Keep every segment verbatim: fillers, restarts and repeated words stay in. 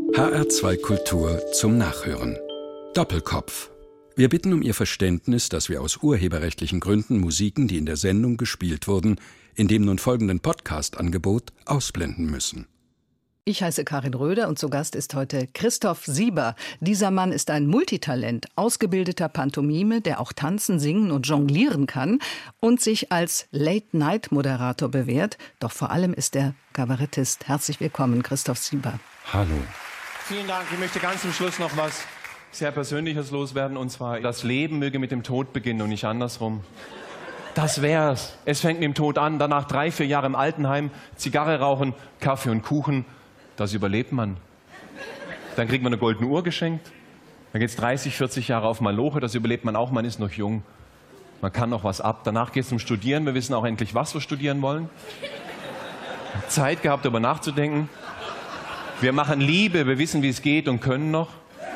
H R zwei Kultur zum Nachhören. Doppelkopf. Wir bitten um Ihr Verständnis, dass wir aus urheberrechtlichen Gründen Musiken, die in der Sendung gespielt wurden, in dem nun folgenden Podcast-Angebot ausblenden müssen. Ich heiße Karin Röder und zu Gast ist heute Christoph Sieber. Dieser Mann ist ein Multitalent, ausgebildeter Pantomime, der auch tanzen, singen und jonglieren kann und sich als Late-Night-Moderator bewährt. Doch vor allem ist er Kabarettist. Herzlich willkommen, Christoph Sieber. Hallo. Vielen Dank. Ich möchte ganz zum Schluss noch was sehr Persönliches loswerden, und zwar: Das Leben möge mit dem Tod beginnen und nicht andersrum. Das wär's. Es fängt mit dem Tod an, danach drei, vier Jahre im Altenheim, Zigarre rauchen, Kaffee und Kuchen. Das überlebt man. Dann kriegt man eine goldene Uhr geschenkt. Dann geht's dreißig, vierzig Jahre auf Maloche. Das überlebt man auch. Man ist noch jung. Man kann noch was ab. Danach geht's zum Studieren. Wir wissen auch endlich, was wir studieren wollen. Zeit gehabt, darüber nachzudenken. Wir machen Liebe. Wir wissen, wie es geht und können noch.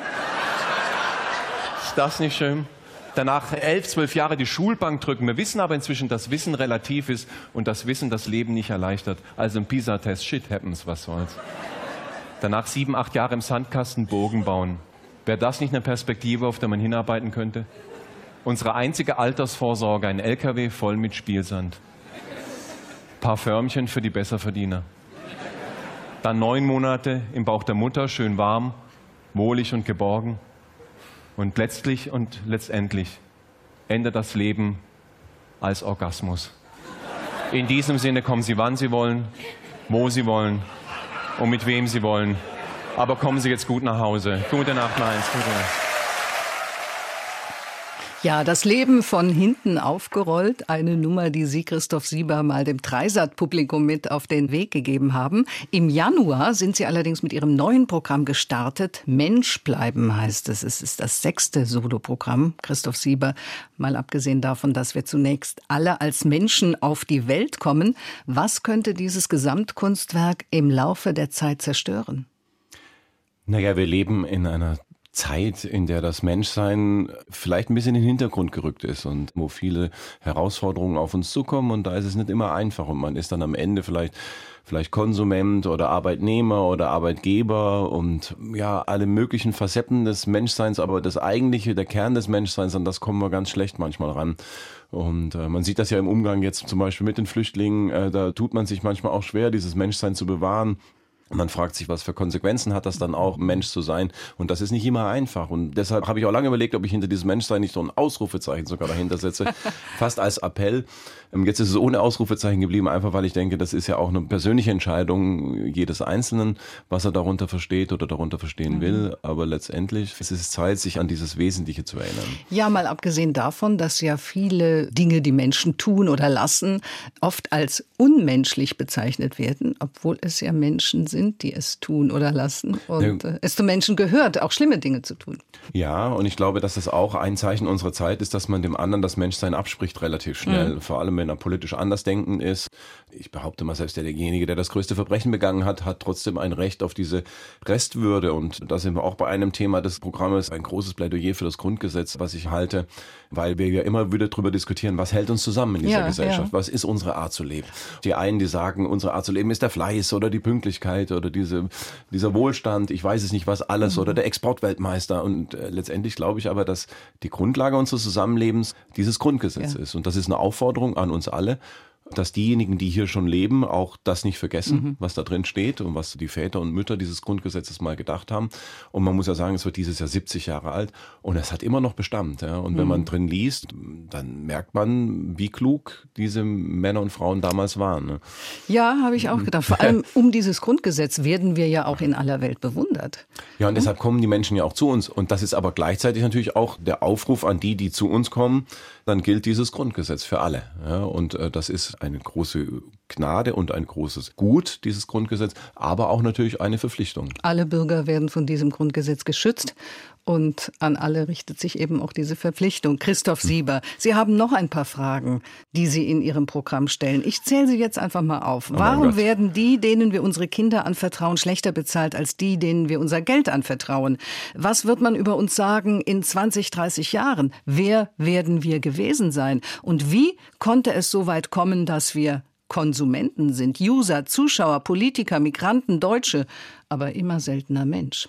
Ist das nicht schön? Danach elf, zwölf Jahre die Schulbank drücken. Wir wissen aber inzwischen, dass Wissen relativ ist und das Wissen das Leben nicht erleichtert. Also im PISA-Test, shit happens, was soll's. Danach sieben, acht Jahre im Sandkasten Bogen bauen. Wäre das nicht eine Perspektive, auf der man hinarbeiten könnte? Unsere einzige Altersvorsorge, ein L K W voll mit Spielsand. Parfümchen für die Besserverdiener. Dann neun Monate im Bauch der Mutter, schön warm, wohlig und geborgen. Und letztlich und letztendlich endet das Leben als Orgasmus. In diesem Sinne kommen Sie, wann Sie wollen, wo Sie wollen und mit wem Sie wollen. Aber kommen Sie jetzt gut nach Hause. Gute Nacht, Mainz. Gute Nacht. Ja, das Leben von hinten aufgerollt, eine Nummer, die Sie, Christoph Sieber, mal dem Dreisat-Publikum mit auf den Weg gegeben haben. Im Januar sind Sie allerdings mit Ihrem neuen Programm gestartet. Mensch bleiben heißt es. Es ist das sechste Soloprogramm, Christoph Sieber. Mal abgesehen davon, dass wir zunächst alle als Menschen auf die Welt kommen. Was könnte dieses Gesamtkunstwerk im Laufe der Zeit zerstören? Naja, wir leben in einer Zeit, in der das Menschsein vielleicht ein bisschen in den Hintergrund gerückt ist und wo viele Herausforderungen auf uns zukommen, und da ist es nicht immer einfach und man ist dann am Ende vielleicht vielleicht Konsument oder Arbeitnehmer oder Arbeitgeber und ja, alle möglichen Facetten des Menschseins, aber das eigentliche, der Kern des Menschseins, an das kommen wir ganz schlecht manchmal ran. Und äh, man sieht das ja im Umgang jetzt zum Beispiel mit den Flüchtlingen, äh, da tut man sich manchmal auch schwer, dieses Menschsein zu bewahren. Man fragt sich, was für Konsequenzen hat das dann auch, Mensch zu sein? Und das ist nicht immer einfach. Und deshalb habe ich auch lange überlegt, ob ich hinter diesem Menschsein nicht so ein Ausrufezeichen sogar dahinter setze. Fast als Appell. Jetzt ist es ohne Ausrufezeichen geblieben, einfach weil ich denke, das ist ja auch eine persönliche Entscheidung jedes Einzelnen, was er darunter versteht oder darunter verstehen will. Aber letztendlich ist es Zeit, sich an dieses Wesentliche zu erinnern. Ja, mal abgesehen davon, dass ja viele Dinge, die Menschen tun oder lassen, oft als unmenschlich bezeichnet werden, obwohl es ja Menschen sind, die es tun oder lassen. Und ja, es zu Menschen gehört, auch schlimme Dinge zu tun. Ja, und ich glaube, dass das auch ein Zeichen unserer Zeit ist, dass man dem anderen das Menschsein abspricht relativ schnell. Mhm. Vor allem, wenn er politisch andersdenken ist. Ich behaupte mal, selbst derjenige, der das größte Verbrechen begangen hat, hat trotzdem ein Recht auf diese Restwürde. Und da sind wir auch bei einem Thema des Programmes, ein großes Plädoyer für das Grundgesetz, was ich halte, weil wir ja immer wieder darüber diskutieren, was hält uns zusammen in dieser ja, Gesellschaft? Ja. Was ist unsere Art zu leben? Die einen, die sagen, unsere Art zu leben ist der Fleiß oder die Pünktlichkeit oder diese, dieser Wohlstand, ich weiß es nicht was alles, mhm. oder der Exportweltmeister. Und äh, letztendlich glaube ich aber, dass die Grundlage unseres Zusammenlebens dieses Grundgesetz ja. ist. Und das ist eine Aufforderung an uns alle, dass diejenigen, die hier schon leben, auch das nicht vergessen, mhm. was da drin steht und was die Väter und Mütter dieses Grundgesetzes mal gedacht haben. Und man muss ja sagen, es wird dieses Jahr siebzig Jahre alt und es hat immer noch Bestand. Ja? Und mhm. wenn man drin liest, dann merkt man, wie klug diese Männer und Frauen damals waren. Ne? Ja, habe ich auch gedacht. Vor allem um dieses Grundgesetz werden wir ja auch in aller Welt bewundert. Ja, und deshalb kommen die Menschen ja auch zu uns. Und das ist aber gleichzeitig natürlich auch der Aufruf an die, die zu uns kommen. Dann gilt dieses Grundgesetz für alle. Ja? Und äh, das ist eine große Gnade und ein großes Gut, dieses Grundgesetz, aber auch natürlich eine Verpflichtung. Alle Bürger werden von diesem Grundgesetz geschützt und an alle richtet sich eben auch diese Verpflichtung. Christoph Sieber, Sie haben noch ein paar Fragen, die Sie in Ihrem Programm stellen. Ich zähle sie jetzt einfach mal auf. Oh Warum werden die, denen wir unsere Kinder anvertrauen, schlechter bezahlt als die, denen wir unser Geld anvertrauen? Was wird man über uns sagen in zwanzig, dreißig Jahren? Wer werden wir gewesen sein? Und wie konnte es so weit kommen, dass wir Konsumenten sind, User, Zuschauer, Politiker, Migranten, Deutsche, aber immer seltener Mensch.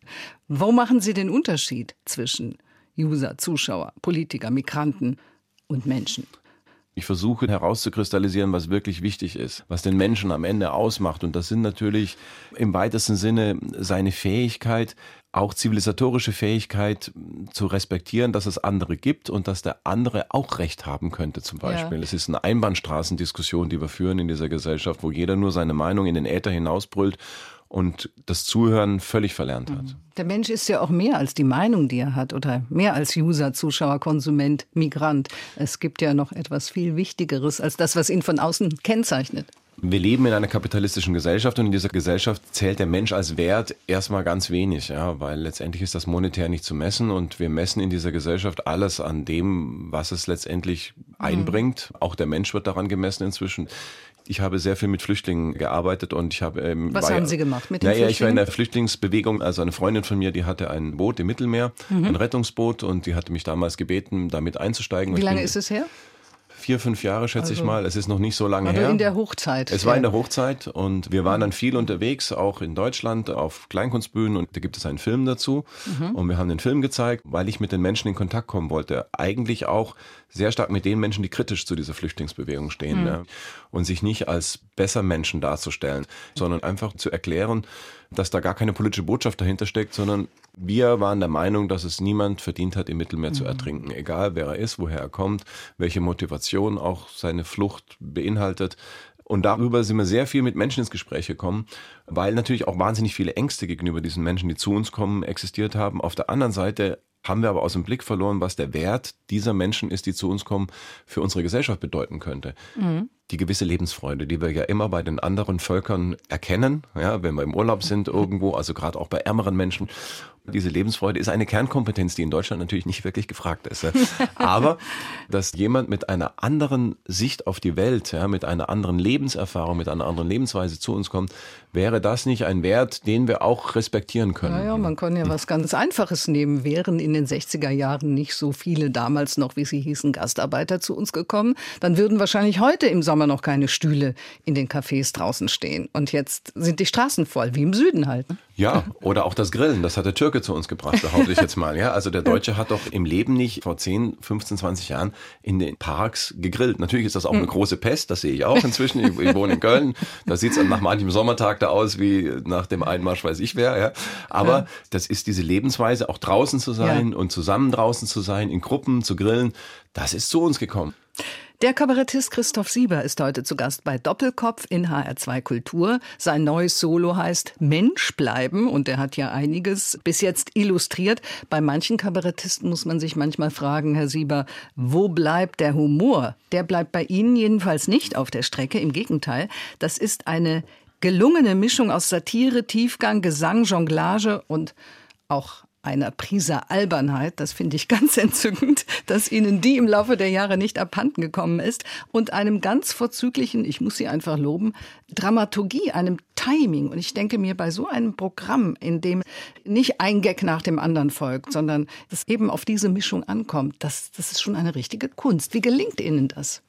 Wo machen Sie den Unterschied zwischen User, Zuschauer, Politiker, Migranten und Menschen? Ich versuche herauszukristallisieren, was wirklich wichtig ist, was den Menschen am Ende ausmacht. Und das sind natürlich im weitesten Sinne seine Fähigkeit, auch zivilisatorische Fähigkeit zu respektieren, dass es andere gibt und dass der andere auch Recht haben könnte zum Beispiel. Ja. Es ist eine Einbahnstraßendiskussion, die wir führen in dieser Gesellschaft, wo jeder nur seine Meinung in den Äther hinausbrüllt und das Zuhören völlig verlernt hat. Der Mensch ist ja auch mehr als die Meinung, die er hat, oder mehr als User, Zuschauer, Konsument, Migrant. Es gibt ja noch etwas viel Wichtigeres als das, was ihn von außen kennzeichnet. Wir leben in einer kapitalistischen Gesellschaft und in dieser Gesellschaft zählt der Mensch als Wert erstmal ganz wenig, ja, weil letztendlich ist das monetär nicht zu messen und wir messen in dieser Gesellschaft alles an dem, was es letztendlich einbringt. Mhm. Auch der Mensch wird daran gemessen inzwischen. Ich habe sehr viel mit Flüchtlingen gearbeitet und ich habe... Ähm, Was war, haben Sie gemacht mit den naja, Flüchtlingen? Ich war in der Flüchtlingsbewegung, also eine Freundin von mir, die hatte ein Boot im Mittelmeer, mhm. ein Rettungsboot und die hatte mich damals gebeten, damit einzusteigen. Wie lange bin, ist es her? Vier, fünf Jahre, schätze also, ich mal. Es ist noch nicht so lange also her. in der Hochzeit. Es war in der Hochzeit und wir waren dann viel unterwegs, auch in Deutschland auf Kleinkunstbühnen und da gibt es einen Film dazu. Mhm. Und wir haben den Film gezeigt, weil ich mit den Menschen in Kontakt kommen wollte. Eigentlich auch sehr stark mit den Menschen, die kritisch zu dieser Flüchtlingsbewegung stehen. Mhm. Ja. Und sich nicht als besser Menschen darzustellen, sondern einfach zu erklären, dass da gar keine politische Botschaft dahinter steckt, sondern wir waren der Meinung, dass es niemand verdient hat, im Mittelmeer mhm. zu ertrinken. Egal, wer er ist, woher er kommt, welche Motivation auch seine Flucht beinhaltet. Und darüber sind wir sehr viel mit Menschen ins Gespräch gekommen, weil natürlich auch wahnsinnig viele Ängste gegenüber diesen Menschen, die zu uns kommen, existiert haben. Auf der anderen Seite haben wir aber aus dem Blick verloren, was der Wert dieser Menschen ist, die zu uns kommen, für unsere Gesellschaft bedeuten könnte. Mhm. Die gewisse Lebensfreude, die wir ja immer bei den anderen Völkern erkennen, ja, wenn wir im Urlaub sind irgendwo, also gerade auch bei ärmeren Menschen. Diese Lebensfreude ist eine Kernkompetenz, die in Deutschland natürlich nicht wirklich gefragt ist. Aber dass jemand mit einer anderen Sicht auf die Welt, ja, mit einer anderen Lebenserfahrung, mit einer anderen Lebensweise zu uns kommt, wäre das nicht ein Wert, den wir auch respektieren können? Naja, man kann ja was ganz Einfaches nehmen. Wären in den sechziger Jahren nicht so viele damals noch, wie sie hießen, Gastarbeiter zu uns gekommen, dann würden wahrscheinlich heute im Sommer noch keine Stühle in den Cafés draußen stehen. Und jetzt sind die Straßen voll, wie im Süden halt. Ja, oder auch das Grillen, das hat der Türke zu uns gebracht, behaupte ich jetzt mal. Ja, also der Deutsche hat doch im Leben nicht vor zehn, fünfzehn, zwanzig Jahren in den Parks gegrillt. Natürlich ist das auch eine große Pest, das sehe ich auch inzwischen. Ich, ich wohne in Köln, da sieht es nach manchem Sommertag da aus wie nach dem Einmarsch, weiß ich wer. Ja. Aber ja. das ist diese Lebensweise, auch draußen zu sein ja. und zusammen draußen zu sein, in Gruppen zu grillen, das ist zu uns gekommen. Der Kabarettist Christoph Sieber ist heute zu Gast bei Doppelkopf in H R zwei Kultur. Sein neues Solo heißt Mensch bleiben und er hat ja einiges bis jetzt illustriert. Bei manchen Kabarettisten muss man sich manchmal fragen, Herr Sieber, wo bleibt der Humor? Der bleibt bei Ihnen jedenfalls nicht auf der Strecke, im Gegenteil. Das ist eine gelungene Mischung aus Satire, Tiefgang, Gesang, Jonglage und auch einer Prise Albernheit, das finde ich ganz entzückend, dass Ihnen die im Laufe der Jahre nicht abhanden gekommen ist, und einem ganz vorzüglichen, ich muss Sie einfach loben, Dramaturgie, einem Timing. Und ich denke mir, bei so einem Programm, in dem nicht ein Gag nach dem anderen folgt, sondern es eben auf diese Mischung ankommt, das, das ist schon eine richtige Kunst. Wie gelingt Ihnen das?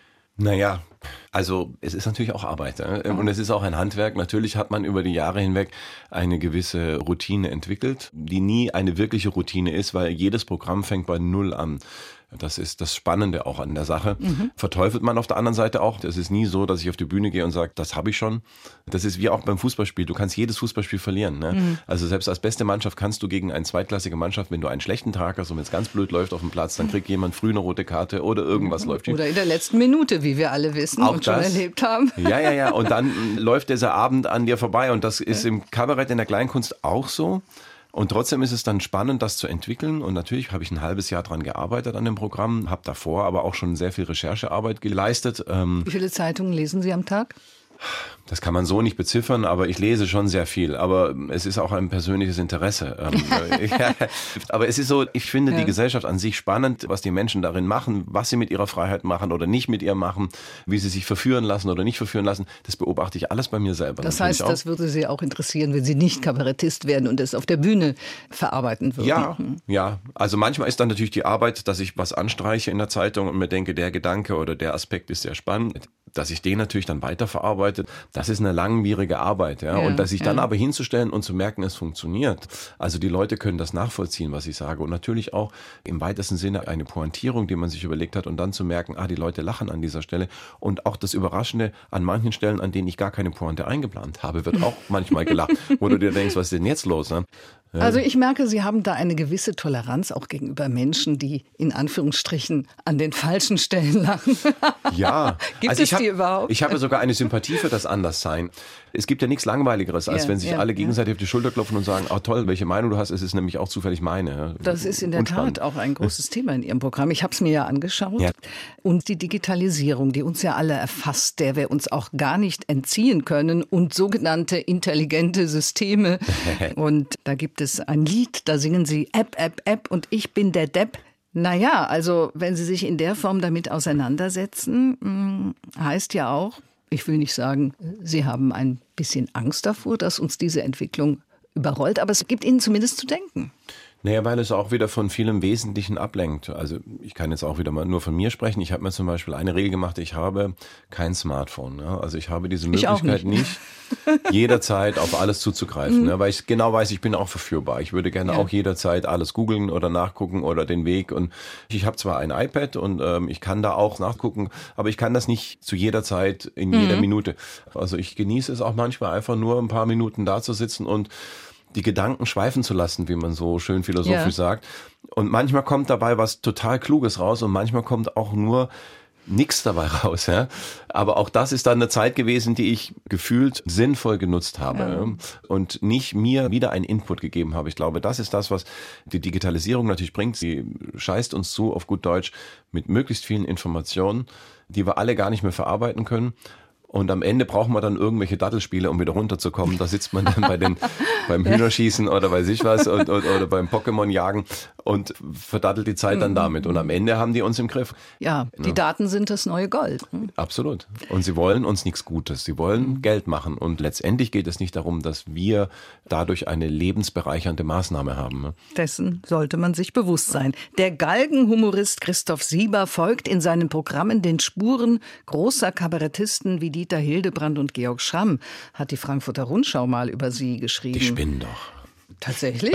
Naja, also es ist natürlich auch Arbeit, äh? und es ist auch ein Handwerk. Natürlich hat man über die Jahre hinweg eine gewisse Routine entwickelt, die nie eine wirkliche Routine ist, weil jedes Programm fängt bei Null an. Das ist das Spannende auch an der Sache. Mhm. Verteufelt man auf der anderen Seite auch. Es ist nie so, dass ich auf die Bühne gehe und sage, das habe ich schon. Das ist wie auch beim Fußballspiel. Du kannst jedes Fußballspiel verlieren. Ne? Mhm. Also selbst als beste Mannschaft kannst du gegen eine zweitklassige Mannschaft, wenn du einen schlechten Tag hast und wenn es ganz blöd läuft auf dem Platz, dann kriegt jemand früh eine rote Karte oder irgendwas mhm. läuft. Oder in der letzten Minute, wie wir alle wissen auch und schon das. erlebt haben. Ja, ja, ja. Und dann läuft dieser Abend an dir vorbei. Und das ist im Kabarett, in der Kleinkunst auch so. Und trotzdem ist es dann spannend, das zu entwickeln. Und natürlich habe ich ein halbes Jahr dran gearbeitet an dem Programm, habe davor aber auch schon sehr viel Recherchearbeit geleistet. Wie viele Zeitungen lesen Sie am Tag? Das kann man so nicht beziffern, aber ich lese schon sehr viel. Aber es ist auch ein persönliches Interesse. Aber es ist so, ich finde ja. die Gesellschaft an sich spannend, was die Menschen darin machen, was sie mit ihrer Freiheit machen oder nicht mit ihr machen, wie sie sich verführen lassen oder nicht verführen lassen. Das beobachte ich alles bei mir selber. Das heißt, das würde Sie auch interessieren, wenn Sie nicht Kabarettist werden und es auf der Bühne verarbeiten würden. Ja, ja. Also manchmal ist dann natürlich die Arbeit, dass ich was anstreiche in der Zeitung und mir denke, der Gedanke oder der Aspekt ist sehr spannend. dass ich den natürlich dann weiterverarbeite, das ist eine langwierige Arbeit. Ja? Ja, und dass sich dann ja. aber hinzustellen und zu merken, es funktioniert. Also die Leute können das nachvollziehen, was ich sage. Und natürlich auch im weitesten Sinne eine Pointierung, die man sich überlegt hat und dann zu merken, ah, die Leute lachen an dieser Stelle. Und auch das Überraschende, an manchen Stellen, an denen ich gar keine Pointe eingeplant habe, wird auch manchmal gelacht. Wo du dir denkst, was ist denn jetzt los? Ne? Ja. Also ich merke, Sie haben da eine gewisse Toleranz auch gegenüber Menschen, die in Anführungsstrichen an den falschen Stellen lachen. Ja. Gibt also es hab, die überhaupt? Ich habe sogar eine Sympathie für das Anderssein. Es gibt ja nichts Langweiligeres, als ja, wenn sich ja, alle gegenseitig ja. auf die Schulter klopfen und sagen, ah toll, welche Meinung du hast, es ist nämlich auch zufällig meine. Das ist in der Unspannend. Tat auch ein großes Thema in Ihrem Programm. Ich habe es mir ja angeschaut. Ja. Und die Digitalisierung, die uns ja alle erfasst, der wir uns auch gar nicht entziehen können und sogenannte intelligente Systeme. Und da gibt es ein Lied, da singen Sie App, App, App und ich bin der Depp. Naja, also wenn Sie sich in der Form damit auseinandersetzen, heißt ja auch, ich will nicht sagen, Sie haben ein bisschen Angst davor, dass uns diese Entwicklung überrollt, aber es gibt Ihnen zumindest zu denken. Naja, weil es auch wieder von vielem Wesentlichen ablenkt. Also ich kann jetzt auch wieder mal nur von mir sprechen. Ich habe mir zum Beispiel eine Regel gemacht, ich habe kein Smartphone. Ja? Also ich habe diese Möglichkeit nicht. nicht, jederzeit auf alles zuzugreifen. Ja? Weil ich genau weiß, ich bin auch verführbar. Ich würde gerne ja. auch jederzeit alles googeln oder nachgucken oder den Weg. Und ich habe zwar ein iPad und ähm, ich kann da auch nachgucken, aber ich kann das nicht zu jeder Zeit, in jeder mhm. Minute. Also ich genieße es auch manchmal einfach nur ein paar Minuten da zu sitzen und die Gedanken schweifen zu lassen, wie man so schön philosophisch ja. sagt. Und manchmal kommt dabei was total Kluges raus und manchmal kommt auch nur nichts dabei raus. Ja? Aber auch das ist dann eine Zeit gewesen, die ich gefühlt sinnvoll genutzt habe ja. und nicht mir wieder einen Input gegeben habe. Ich glaube, das ist das, was die Digitalisierung natürlich bringt. Sie scheißt uns zu, auf gut Deutsch, mit möglichst vielen Informationen, die wir alle gar nicht mehr verarbeiten können. Und am Ende brauchen wir dann irgendwelche Dattelspiele, um wieder runterzukommen. Da sitzt man dann bei den, beim Hühnerschießen oder bei sich was und, und, oder beim Pokémon-Jagen und verdattelt die Zeit dann damit. Und am Ende haben die uns im Griff. Ja, die ja. Daten sind das neue Gold. Absolut. Und sie wollen uns nichts Gutes. Sie wollen mhm. Geld machen. Und letztendlich geht es nicht darum, dass wir dadurch eine lebensbereichernde Maßnahme haben. Dessen sollte man sich bewusst sein. Der Galgenhumorist Christoph Sieber folgt in seinen Programmen den Spuren großer Kabarettisten wie die Dieter Hildebrand und Georg Schramm, hat die Frankfurter Rundschau mal über Sie geschrieben. Die spinnen doch. Tatsächlich?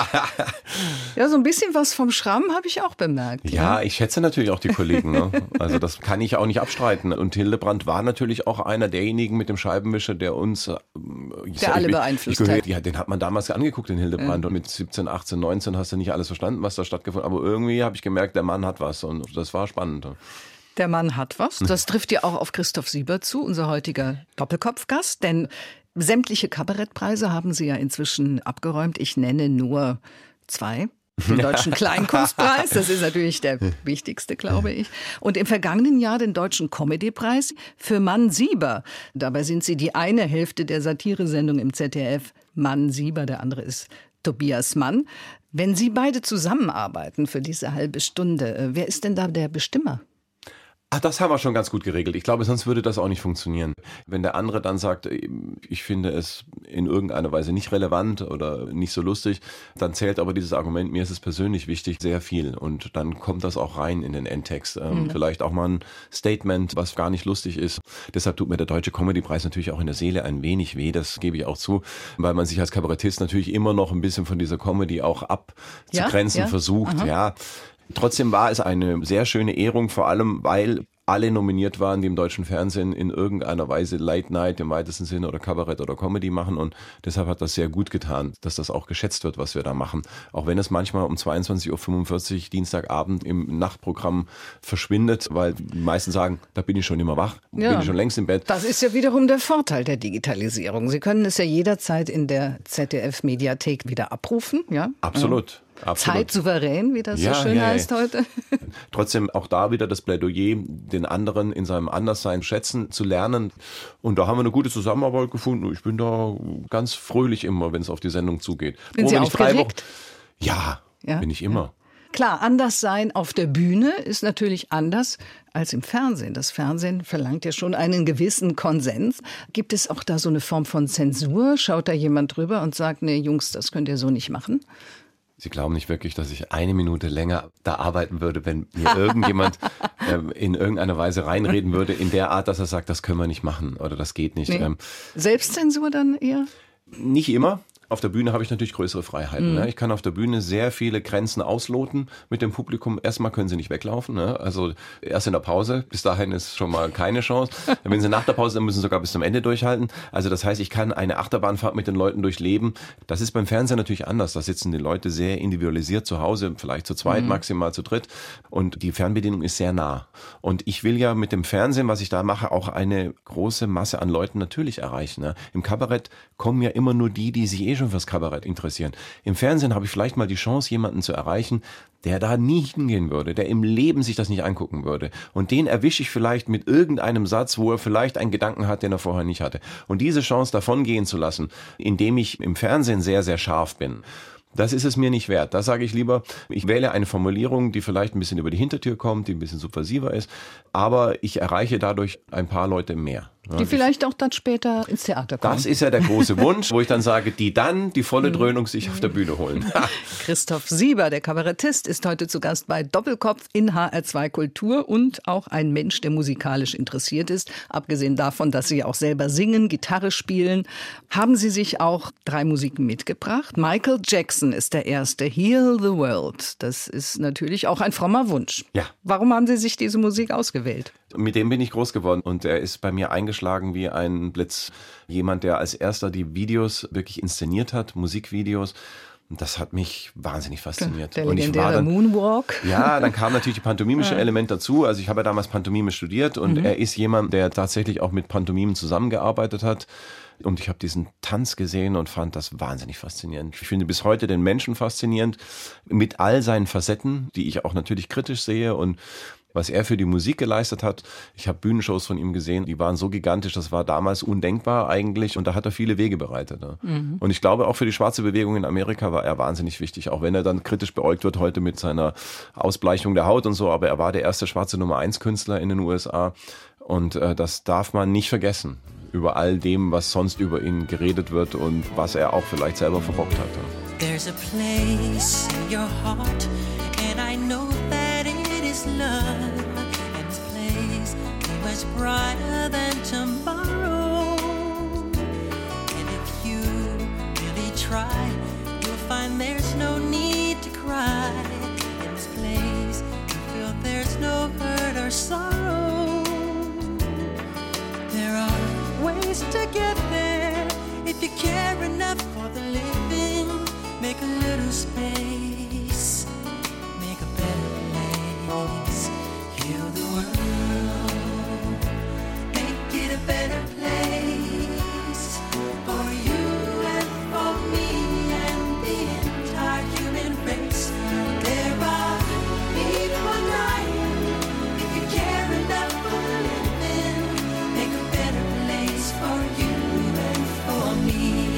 Ja, so ein bisschen was vom Schramm habe ich auch bemerkt. Ja, ja, ich schätze natürlich auch die Kollegen. Ne? Also das kann ich auch nicht abstreiten. Und Hildebrand war natürlich auch einer derjenigen mit dem Scheibenwischer, der uns... Der sag, alle ich, beeinflusst ich hat. Ja, den hat man damals angeguckt, den Hildebrand. Ja. Und mit siebzehn, achtzehn, neunzehn hast du nicht alles verstanden, was da stattgefunden hat. Aber irgendwie habe ich gemerkt, der Mann hat was. Und das war spannend. Der Mann hat was. Das trifft ja auch auf Christoph Sieber zu, unser heutiger Doppelkopfgast. Denn sämtliche Kabarettpreise haben Sie ja inzwischen abgeräumt. Ich nenne nur zwei. Den Deutschen Kleinkunstpreis, das ist natürlich der wichtigste, glaube ich. Und im vergangenen Jahr den Deutschen Comedypreis für Mann Sieber. Dabei sind Sie die eine Hälfte der Satiresendung im Z D F. Mann Sieber, der andere ist Tobias Mann. Wenn Sie beide zusammenarbeiten für diese halbe Stunde, wer ist denn da der Bestimmer? Ach, das haben wir schon ganz gut geregelt. Ich glaube, sonst würde das auch nicht funktionieren. Wenn der andere dann sagt, ich finde es in irgendeiner Weise nicht relevant oder nicht so lustig, dann zählt aber dieses Argument, mir ist es persönlich wichtig, sehr viel. Und dann kommt das auch rein in den Endtext. Ähm, mhm. Vielleicht auch mal ein Statement, was gar nicht lustig ist. Deshalb tut mir der Deutsche Comedypreis natürlich auch in der Seele ein wenig weh, das gebe ich auch zu, weil man sich als Kabarettist natürlich immer noch ein bisschen von dieser Comedy auch abzugrenzen ja, ja. versucht. Aha. Ja. Trotzdem war es eine sehr schöne Ehrung, vor allem weil alle nominiert waren, die im deutschen Fernsehen in irgendeiner Weise Late Night im weitesten Sinne oder Kabarett oder Comedy machen, und deshalb hat das sehr gut getan, dass das auch geschätzt wird, was wir da machen. Auch wenn es manchmal um zweiundzwanzig Uhr fünfundvierzig Dienstagabend im Nachtprogramm verschwindet, weil die meisten sagen, da bin ich schon immer wach, ja. bin ich schon längst im Bett. Das ist ja wiederum der Vorteil der Digitalisierung. Sie können es ja jederzeit in der Z D F-Mediathek wieder abrufen. Ja? Absolut. Absolut. Zeitsouverän, wie das ja, so schön ja, heißt ja. heute. Trotzdem auch da wieder das Plädoyer, den anderen in seinem Anderssein schätzen zu lernen. Und da haben wir eine gute Zusammenarbeit gefunden. Ich bin da ganz fröhlich immer, wenn es auf die Sendung zugeht. Sind Wo Sie bin ich drei aufgeregt? Wochen? Ja, ja, bin ich immer. Ja. Klar, anders sein auf der Bühne ist natürlich anders als im Fernsehen. Das Fernsehen verlangt ja schon einen gewissen Konsens. Gibt es auch da so eine Form von Zensur? Schaut da jemand drüber und sagt, nee, Jungs, das könnt ihr so nicht machen? Sie glauben nicht wirklich, dass ich eine Minute länger da arbeiten würde, wenn mir irgendjemand äh, in irgendeiner Weise reinreden würde, in der Art, dass er sagt, das können wir nicht machen oder das geht nicht. Nee. Ähm, Selbstzensur dann eher? Nicht immer. Auf der Bühne habe ich natürlich größere Freiheiten. Mhm. Ne? Ich kann auf der Bühne sehr viele Grenzen ausloten mit dem Publikum. Erstmal können sie nicht weglaufen. Ne? Also erst in der Pause. Bis dahin ist schon mal keine Chance. Wenn sie nach der Pause, dann müssen sie sogar bis zum Ende durchhalten. Also das heißt, ich kann eine Achterbahnfahrt mit den Leuten durchleben. Das ist beim Fernsehen natürlich anders. Da sitzen die Leute sehr individualisiert zu Hause, vielleicht zu zweit, mhm. maximal zu dritt. Und die Fernbedienung ist sehr nah. Und ich will ja mit dem Fernsehen, was ich da mache, auch eine große Masse an Leuten natürlich erreichen. Ne? Im Kabarett kommen ja immer nur die, die sich eh schon fürs Kabarett interessieren. Im Fernsehen habe ich vielleicht mal die Chance, jemanden zu erreichen, der da nie hingehen würde, der im Leben sich das nicht angucken würde. Und den erwische ich vielleicht mit irgendeinem Satz, wo er vielleicht einen Gedanken hat, den er vorher nicht hatte. Und diese Chance davon gehen zu lassen, indem ich im Fernsehen sehr, sehr scharf bin, das ist es mir nicht wert. Da sage ich lieber, ich wähle eine Formulierung, die vielleicht ein bisschen über die Hintertür kommt, die ein bisschen subversiver ist, aber ich erreiche dadurch ein paar Leute mehr. Die vielleicht auch dann später ins Theater kommen. Das ist ja der große Wunsch, wo ich dann sage, die dann die volle Dröhnung sich auf der Bühne holen. Christoph Sieber, der Kabarettist, ist heute zu Gast bei Doppelkopf in H R zwei Kultur und auch ein Mensch, der musikalisch interessiert ist. Abgesehen davon, dass Sie auch selber singen, Gitarre spielen, haben Sie sich auch drei Musiken mitgebracht. Michael Jackson ist der erste, Heal the World. Das ist natürlich auch ein frommer Wunsch. Ja. Warum haben Sie sich diese Musik ausgewählt? Mit dem bin ich groß geworden und er ist bei mir eingeschlagen wie ein Blitz. Jemand, der als erster die Videos wirklich inszeniert hat, Musikvideos. Das hat mich wahnsinnig fasziniert. Der und ich war dann, Moonwalk. Ja, dann kam natürlich die pantomimische Element dazu. Also ich habe ja damals Pantomime studiert und mhm. er ist jemand, der tatsächlich auch mit Pantomimen zusammengearbeitet hat. Und ich habe diesen Tanz gesehen und fand das wahnsinnig faszinierend. Ich finde bis heute den Menschen faszinierend mit all seinen Facetten, die ich auch natürlich kritisch sehe und was er für die Musik geleistet hat. Ich habe Bühnenshows von ihm gesehen, die waren so gigantisch, das war damals undenkbar eigentlich und da hat er viele Wege bereitet. Ne? Mhm. Und ich glaube, auch für die schwarze Bewegung in Amerika war er wahnsinnig wichtig, auch wenn er dann kritisch beäugt wird heute mit seiner Ausbleichung der Haut und so, aber er war der erste schwarze Nummer eins Künstler in den U S A und äh, das darf man nicht vergessen, über all dem, was sonst über ihn geredet wird und was er auch vielleicht selber verbockt hat. Ne? There's a place in your heart and I know that it is love. And this place is much brighter than tomorrow. And if you really try, you'll find there's no need to cry. In this place, you feel there's no hurt or sorrow. There are ways to get there if you care enough for the living. Make a little space, make a better place. Heal the world, make it a better place for you and for me and the entire human race. There are people dying if you care enough for the living. Make a better place for you and for me.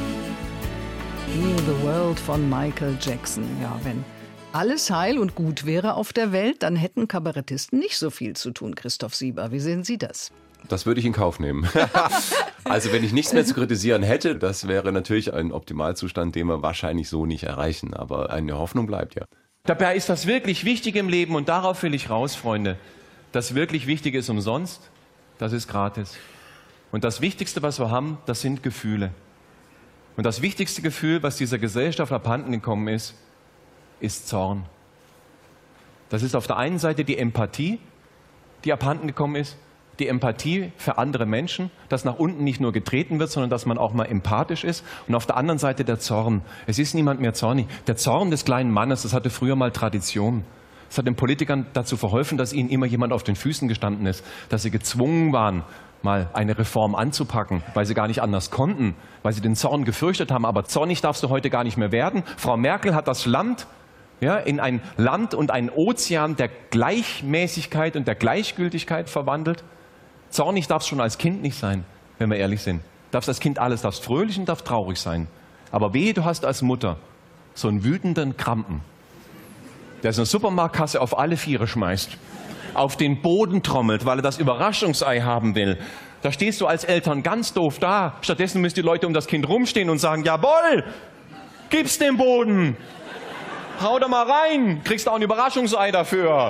Heal the World von Michael Jackson. Ja, wenn alles heil und gut wäre auf der Welt, dann hätten Kabarettisten nicht so viel zu tun, Christoph Sieber. Wie sehen Sie das? Das würde ich in Kauf nehmen. Also wenn ich nichts mehr zu kritisieren hätte, das wäre natürlich ein Optimalzustand, den wir wahrscheinlich so nicht erreichen. Aber eine Hoffnung bleibt ja. Dabei ist das wirklich Wichtige im Leben und darauf will ich raus, Freunde. Das wirklich Wichtige ist umsonst, das ist gratis. Und das Wichtigste, was wir haben, das sind Gefühle. Und das wichtigste Gefühl, was dieser Gesellschaft abhanden gekommen ist, ist Zorn. Das ist auf der einen Seite die Empathie, die abhanden gekommen ist, die Empathie für andere Menschen, dass nach unten nicht nur getreten wird, sondern dass man auch mal empathisch ist. Und auf der anderen Seite der Zorn. Es ist niemand mehr zornig. Der Zorn des kleinen Mannes, das hatte früher mal Tradition. Es hat den Politikern dazu verholfen, dass ihnen immer jemand auf den Füßen gestanden ist, dass sie gezwungen waren, mal eine Reform anzupacken, weil sie gar nicht anders konnten, weil sie den Zorn gefürchtet haben. Aber zornig darfst du heute gar nicht mehr werden. Frau Merkel hat das Land ja, in ein Land und einen Ozean der Gleichmäßigkeit und der Gleichgültigkeit verwandelt. Zornig darfst schon als Kind nicht sein, wenn wir ehrlich sind. Darfst als Kind alles, darfst fröhlich und darfst traurig sein. Aber wehe, du hast als Mutter so einen wütenden Krampen, der so eine Supermarktkasse auf alle Viere schmeißt, auf den Boden trommelt, weil er das Überraschungsei haben will. Da stehst du als Eltern ganz doof da. Stattdessen müssen die Leute um das Kind rumstehen und sagen, jawohl, gib's dem Boden. Hau da mal rein, kriegst auch ein Überraschungsei dafür.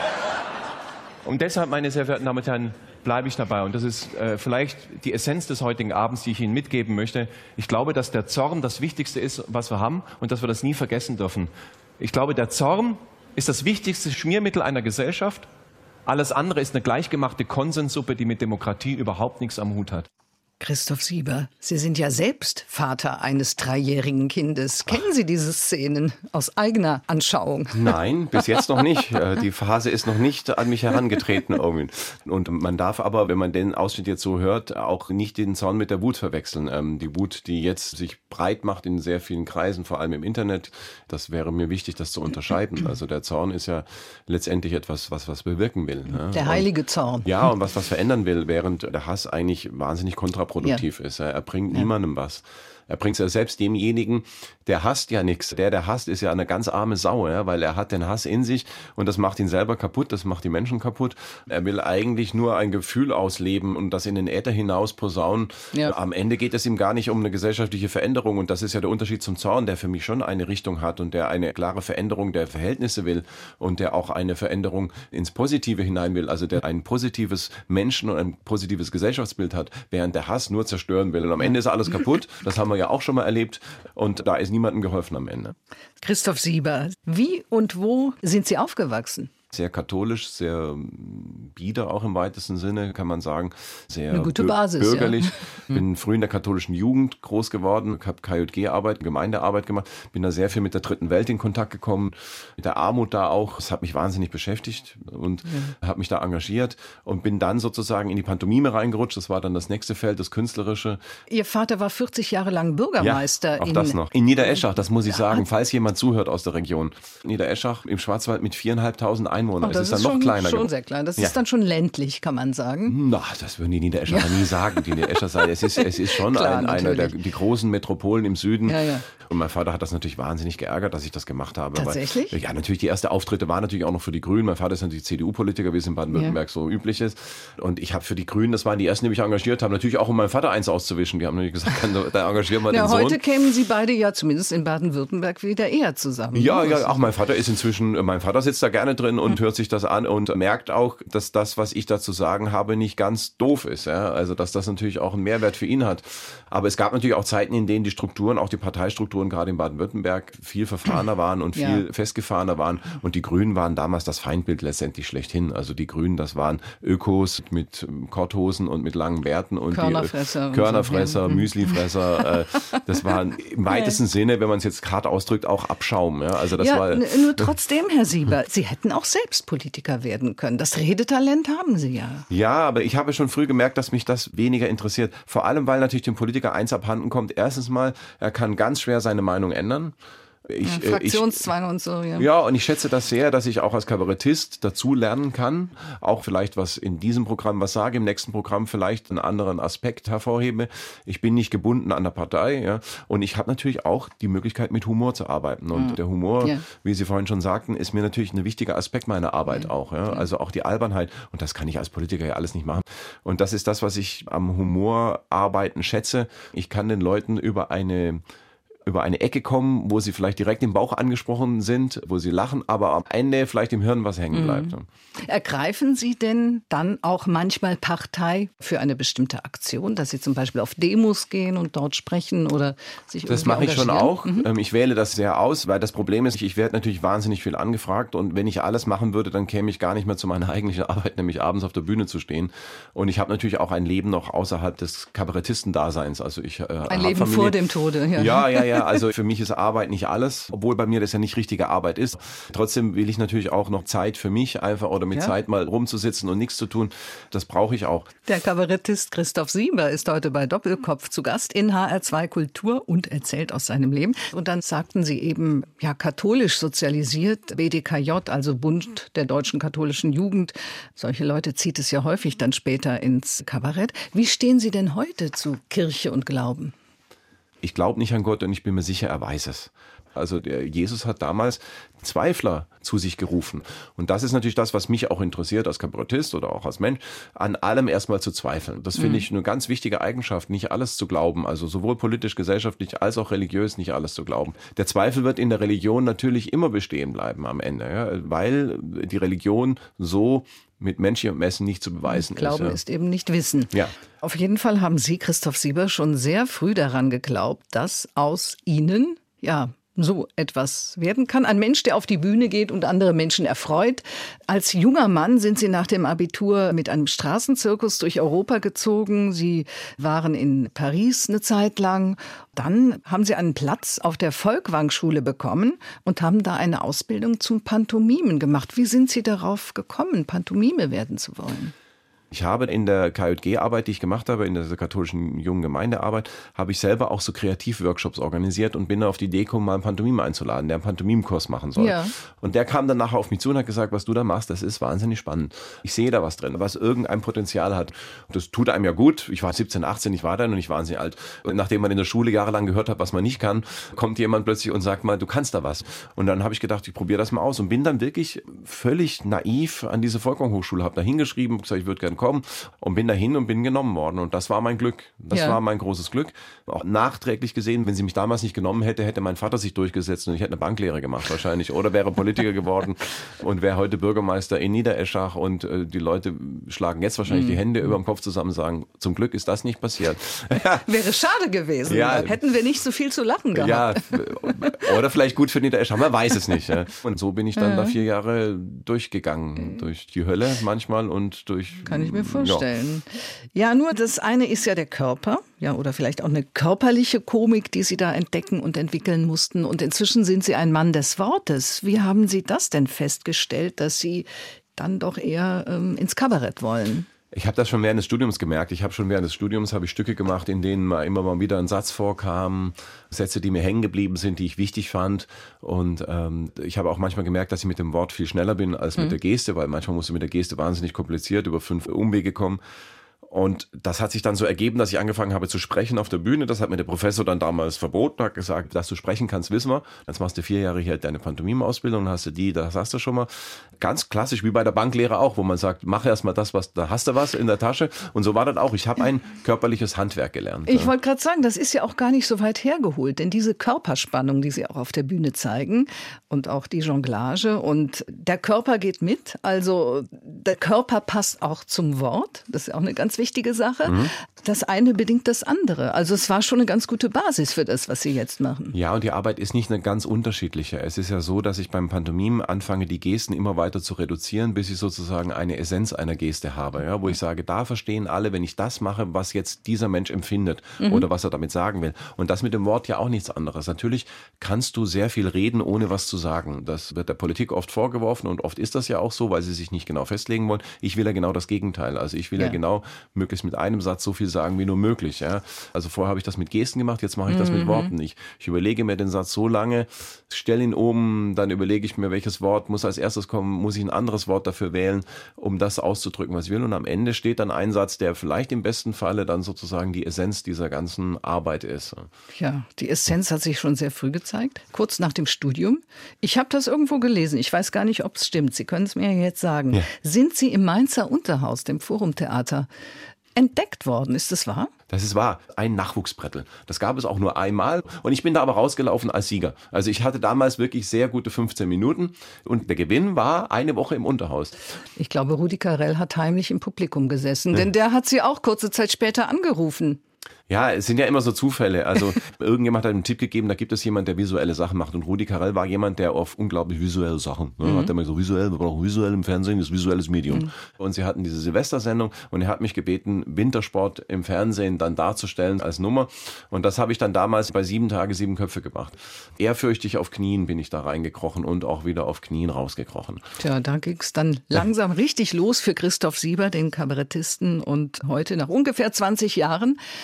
Und deshalb, meine sehr verehrten Damen und Herren, bleibe ich dabei. Und das ist äh, vielleicht die Essenz des heutigen Abends, die ich Ihnen mitgeben möchte. Ich glaube, dass der Zorn das Wichtigste ist, was wir haben und dass wir das nie vergessen dürfen. Ich glaube, der Zorn ist das wichtigste Schmiermittel einer Gesellschaft. Alles andere ist eine gleichgemachte Konsenssuppe, die mit Demokratie überhaupt nichts am Hut hat. Christoph Sieber, Sie sind ja selbst Vater eines dreijährigen Kindes. Kennen Sie diese Szenen aus eigener Anschauung? Nein, bis jetzt noch nicht. Die Phase ist noch nicht an mich herangetreten. Und man darf aber, wenn man den Ausschnitt jetzt so hört, auch nicht den Zorn mit der Wut verwechseln. Die Wut, die jetzt sich breit macht in sehr vielen Kreisen, vor allem im Internet, das wäre mir wichtig, das zu unterscheiden. Also der Zorn ist ja letztendlich etwas, was was bewirken will. Der heilige Zorn. Ja, und was was verändern will, während der Hass eigentlich wahnsinnig kontraproduktiv produktiv ja. ist. Er bringt ja. niemandem was. Er bringt ja selbst demjenigen, der hasst ja nichts. Der, der hasst, ist ja eine ganz arme Sau, ja, weil er hat den Hass in sich und das macht ihn selber kaputt, das macht die Menschen kaputt. Er will eigentlich nur ein Gefühl ausleben und das in den Äther hinaus posaunen. Ja. Am Ende geht es ihm gar nicht um eine gesellschaftliche Veränderung und das ist ja der Unterschied zum Zorn, der für mich schon eine Richtung hat und der eine klare Veränderung der Verhältnisse will und der auch eine Veränderung ins Positive hinein will, also der ein positives Menschen- und ein positives Gesellschaftsbild hat, während der Hass nur zerstören will. Und am Ende ist alles kaputt, das haben wir ja auch schon mal erlebt und da ist niemandem geholfen am Ende. Christoph Sieber, wie und wo sind Sie aufgewachsen? Sehr katholisch, sehr bieder auch im weitesten Sinne, kann man sagen. Sehr Eine gute Basis, bürgerlich. Ja. Bin früh in der katholischen Jugend groß geworden, habe K J G-Arbeit, Gemeindearbeit gemacht, bin da sehr viel mit der dritten Welt in Kontakt gekommen, mit der Armut da auch. Das hat mich wahnsinnig beschäftigt und ja. habe mich da engagiert und bin dann sozusagen in die Pantomime reingerutscht. Das war dann das nächste Feld, das Künstlerische. Ihr Vater war vierzig Jahre lang Bürgermeister. Ja, auch in das noch. In Niedereschach, das muss ich ja. sagen, falls jemand zuhört aus der Region. Niedereschach im Schwarzwald mit viereinhalbtausend Einwohnern. Oh, das es ist dann ist noch schon, kleiner. schon sehr klein. Das ja. ist dann schon ländlich, kann man sagen. Na, das würden die Niederescher ja. nie sagen. Die Niederescher sagen, es ist, es ist schon Klar, ein, einer der die großen Metropolen im Süden. Ja, ja. Und mein Vater hat das natürlich wahnsinnig geärgert, dass ich das gemacht habe. Tatsächlich? Aber, ja, natürlich, die ersten Auftritte waren natürlich auch noch für die Grünen. Mein Vater ist natürlich C D U-Politiker, wie es in Baden-Württemberg ja. so üblich ist. Und ich habe für die Grünen, das waren die ersten, die mich engagiert haben, natürlich auch um meinem Vater eins auszuwischen. Die haben natürlich gesagt, da engagieren wir ja, den Sohn. Heute kämen Sie beide ja zumindest in Baden-Württemberg wieder eher zusammen. Ja, ja, auch mein Vater ist inzwischen, mein Vater sitzt da gerne drin und hm. hört sich das an und merkt auch, dass das, was ich da zu sagen habe, nicht ganz doof ist. Ja? Also, dass das natürlich auch einen Mehrwert für ihn hat. Aber es gab natürlich auch Zeiten, in denen die Strukturen, auch die Parteistrukturen, gerade in Baden-Württemberg, viel verfahrener waren und viel ja. festgefahrener waren. Und die Grünen waren damals das Feindbild letztendlich schlechthin. Also die Grünen, das waren Ökos mit Korthosen und mit langen Bärten und Körnerfresser, die, äh, Körnerfresser, so. Müslifresser. äh, das waren im weitesten ja. Sinne, wenn man es jetzt hart ausdrückt, auch Abschaum. Ja? Also das ja, war, nur trotzdem, Herr Sieber, Sie hätten auch selbst Politiker werden können. Das Redetalent haben Sie ja. Ja, aber ich habe schon früh gemerkt, dass mich das weniger interessiert. Vor allem, weil natürlich dem Politiker eins abhanden kommt. Erstens mal, er kann ganz schwer seine Meinung ändern. Ich, ja, Fraktionszwang ich, und so, ja. Ja, und ich schätze das sehr, dass ich auch als Kabarettist dazu lernen kann. Auch vielleicht was in diesem Programm was sage, im nächsten Programm vielleicht einen anderen Aspekt hervorhebe. Ich bin nicht gebunden an der Partei, ja. Und ich habe natürlich auch die Möglichkeit, mit Humor zu arbeiten. Und mhm. der Humor, ja. wie Sie vorhin schon sagten, ist mir natürlich ein wichtiger Aspekt meiner Arbeit ja. auch. Ja. Also auch die Albernheit. Und das kann ich als Politiker ja alles nicht machen. Und das ist das, was ich am Humorarbeiten schätze. Ich kann den Leuten über eine über eine Ecke kommen, wo sie vielleicht direkt im Bauch angesprochen sind, wo sie lachen, aber am Ende vielleicht im Hirn was hängen bleibt. Mhm. Ergreifen Sie denn dann auch manchmal Partei für eine bestimmte Aktion, dass Sie zum Beispiel auf Demos gehen und dort sprechen oder sich irgendwie Das mache ich schon auch. Mhm. Ich wähle das sehr aus, weil das Problem ist, ich werde natürlich wahnsinnig viel angefragt und wenn ich alles machen würde, dann käme ich gar nicht mehr zu meiner eigentlichen Arbeit, nämlich abends auf der Bühne zu stehen. Und ich habe natürlich auch ein Leben noch außerhalb des Kabarettistendaseins. Also ich, äh, ein Leben Familie. vor dem Tode. Ja, ja, ja. ja. Also für mich ist Arbeit nicht alles, obwohl bei mir das ja nicht richtige Arbeit ist. Trotzdem will ich natürlich auch noch Zeit für mich einfach oder mit ja. Zeit mal rumzusitzen und nichts zu tun. Das brauche ich auch. Der Kabarettist Christoph Sieber ist heute bei Doppelkopf zu Gast in H R zwei Kultur und erzählt aus seinem Leben. Und dann sagten Sie eben, ja, katholisch sozialisiert, B D K J, also Bund der deutschen katholischen Jugend. Solche Leute zieht es ja häufig dann später ins Kabarett. Wie stehen Sie denn heute zu Kirche und Glauben? Ich glaube nicht an Gott und ich bin mir sicher, er weiß es. Also der Jesus hat damals Zweifler zu sich gerufen. Und das ist natürlich das, was mich auch interessiert als Kabarettist oder auch als Mensch, an allem erstmal zu zweifeln. Das finde ich eine ganz wichtige Eigenschaft, nicht alles zu glauben. Also sowohl politisch, gesellschaftlich als auch religiös nicht alles zu glauben. Der Zweifel wird in der Religion natürlich immer bestehen bleiben am Ende, ja, weil die Religion so mit menschlichem Messen nicht zu beweisen Glauben ist. Glauben ist eben nicht Wissen. Ja. Auf jeden Fall haben Sie, Christoph Sieber, schon sehr früh daran geglaubt, dass aus Ihnen, ja, so etwas werden kann. Ein Mensch, der auf die Bühne geht und andere Menschen erfreut. Als junger Mann sind Sie nach dem Abitur mit einem Straßenzirkus durch Europa gezogen. Sie waren in Paris eine Zeit lang. Dann haben Sie einen Platz auf der Folkwang-Schule bekommen und haben da eine Ausbildung zum Pantomimen gemacht. Wie sind Sie darauf gekommen, Pantomime werden zu wollen? Ich habe in der K J G-Arbeit, die ich gemacht habe, in der katholischen jungen Gemeindearbeit, habe ich selber auch so Kreativworkshops organisiert und bin auf die Idee gekommen, mal einen Pantomime einzuladen, der einen Pantomimkurs machen soll. Ja. Und der kam dann nachher auf mich zu und hat gesagt, was du da machst, das ist wahnsinnig spannend. Ich sehe da was drin, was irgendein Potenzial hat. Und das tut einem ja gut. Ich war siebzehn, achtzehn, ich war da noch nicht wahnsinnig alt. Und nachdem man in der Schule jahrelang gehört hat, was man nicht kann, kommt jemand plötzlich und sagt mal, du kannst da was. Und dann habe ich gedacht, ich probiere das mal aus und bin dann wirklich völlig naiv an diese Folkwang-Hochschule, habe da hingeschrieben, gesagt, ich würde gerne kommen und bin dahin und bin genommen worden und das war mein Glück. Das ja. war mein großes Glück. Auch nachträglich gesehen, wenn sie mich damals nicht genommen hätte, hätte mein Vater sich durchgesetzt und ich hätte eine Banklehre gemacht wahrscheinlich oder wäre Politiker geworden und wäre heute Bürgermeister in Niedereschach und äh, die Leute schlagen jetzt wahrscheinlich mhm. die Hände über dem Kopf zusammen und sagen, zum Glück ist das nicht passiert. Wäre schade gewesen, ja. Dann hätten wir nicht so viel zu lachen gehabt. Ja, oder vielleicht gut für Niedereschach, man weiß es nicht. Ja. Und so bin ich dann ja. da vier Jahre durchgegangen, durch die Hölle manchmal und durch... Kann ich mir vorstellen. Stellen. Ja, nur das eine ist ja der Körper, ja, oder vielleicht auch eine körperliche Komik, die Sie da entdecken und entwickeln mussten. Und inzwischen sind Sie ein Mann des Wortes. Wie haben Sie das denn festgestellt, dass Sie dann doch eher ähm, ins Kabarett wollen? Ich habe das schon während des Studiums gemerkt. Ich habe schon während des Studiums habe ich Stücke gemacht, in denen mal immer mal wieder ein Satz vorkam, Sätze, die mir hängen geblieben sind, die ich wichtig fand. Und ähm, ich habe auch manchmal gemerkt, dass ich mit dem Wort viel schneller bin als mit mhm. der Geste, weil manchmal musste mit der Geste wahnsinnig kompliziert über fünf Umwege kommen. Und das hat sich dann so ergeben, dass ich angefangen habe zu sprechen auf der Bühne. Das hat mir der Professor dann damals verboten, hat gesagt, dass du sprechen kannst, wissen wir. Jetzt machst du vier Jahre hier deine Pantomime-Ausbildung, dann hast du die, das hast du schon mal. Ganz klassisch, wie bei der Banklehre auch, wo man sagt, mach erst mal das, was, da hast du was in der Tasche. Und so war das auch. Ich habe ein körperliches Handwerk gelernt. Ich wollte gerade sagen, das ist ja auch gar nicht so weit hergeholt, denn diese Körperspannung, die Sie auch auf der Bühne zeigen und auch die Jonglage und der Körper geht mit, also der Körper passt auch zum Wort, das ist ja auch eine ganz wichtige Sache. Mhm. Das eine bedingt das andere. Also es war schon eine ganz gute Basis für das, was Sie jetzt machen. Ja, und die Arbeit ist nicht eine ganz unterschiedliche. Es ist ja so, dass ich beim Pantomime anfange, die Gesten immer weiter zu reduzieren, bis ich sozusagen eine Essenz einer Geste habe, ja, wo ich sage, da verstehen alle, wenn ich das mache, was jetzt dieser Mensch empfindet mhm. oder was er damit sagen will. Und das mit dem Wort ja auch nichts anderes. Natürlich kannst du sehr viel reden, ohne was zu sagen. Das wird der Politik oft vorgeworfen und oft ist das ja auch so, weil sie sich nicht genau festlegen wollen. Ich will ja genau das Gegenteil. Also ich will ja, ja genau möglichst mit einem Satz so viel sagen wie nur möglich. Ja. Also vorher habe ich das mit Gesten gemacht, jetzt mache ich das mhm. mit Worten. Ich, ich überlege mir den Satz so lange, stelle ihn um, dann überlege ich mir, welches Wort muss als erstes kommen, muss ich ein anderes Wort dafür wählen, um das auszudrücken, was ich will. Und am Ende steht dann ein Satz, der vielleicht im besten Falle dann sozusagen die Essenz dieser ganzen Arbeit ist. Ja, die Essenz hat sich schon sehr früh gezeigt, kurz nach dem Studium. Ich habe das irgendwo gelesen, ich weiß gar nicht, ob es stimmt. Sie können es mir jetzt sagen. Ja. Sind Sie im Mainzer Unterhaus, dem Forumtheater, entdeckt worden? Ist das wahr? Das ist wahr. Ein Nachwuchsbrettel. Das gab es auch nur einmal. Und ich bin da aber rausgelaufen als Sieger. Also ich hatte damals wirklich sehr gute fünfzehn Minuten. Und der Gewinn war eine Woche im Unterhaus. Ich glaube, Rudi Carrell hat heimlich im Publikum gesessen. Ja. Denn der hat Sie auch kurze Zeit später angerufen. Ja, es sind ja immer so Zufälle. Also irgendjemand hat einen Tipp gegeben, da gibt es jemand, der visuelle Sachen macht. Und Rudi Carrell war jemand, der auf unglaublich visuelle Sachen, ne, mhm. hat er immer so visuell, wir brauchen visuell im Fernsehen, das ist visuelles Medium. Mhm. Und sie hatten diese Silvestersendung und er hat mich gebeten, Wintersport im Fernsehen dann darzustellen als Nummer. Und das habe ich dann damals bei Sieben Tage, Sieben Köpfe gemacht. Ehrfürchtig auf Knien bin ich da reingekrochen und auch wieder auf Knien rausgekrochen. Tja, da ging es dann langsam ja. richtig los für Christoph Sieber, den Kabarettisten. Und heute, nach ungefähr zwanzig Jahren,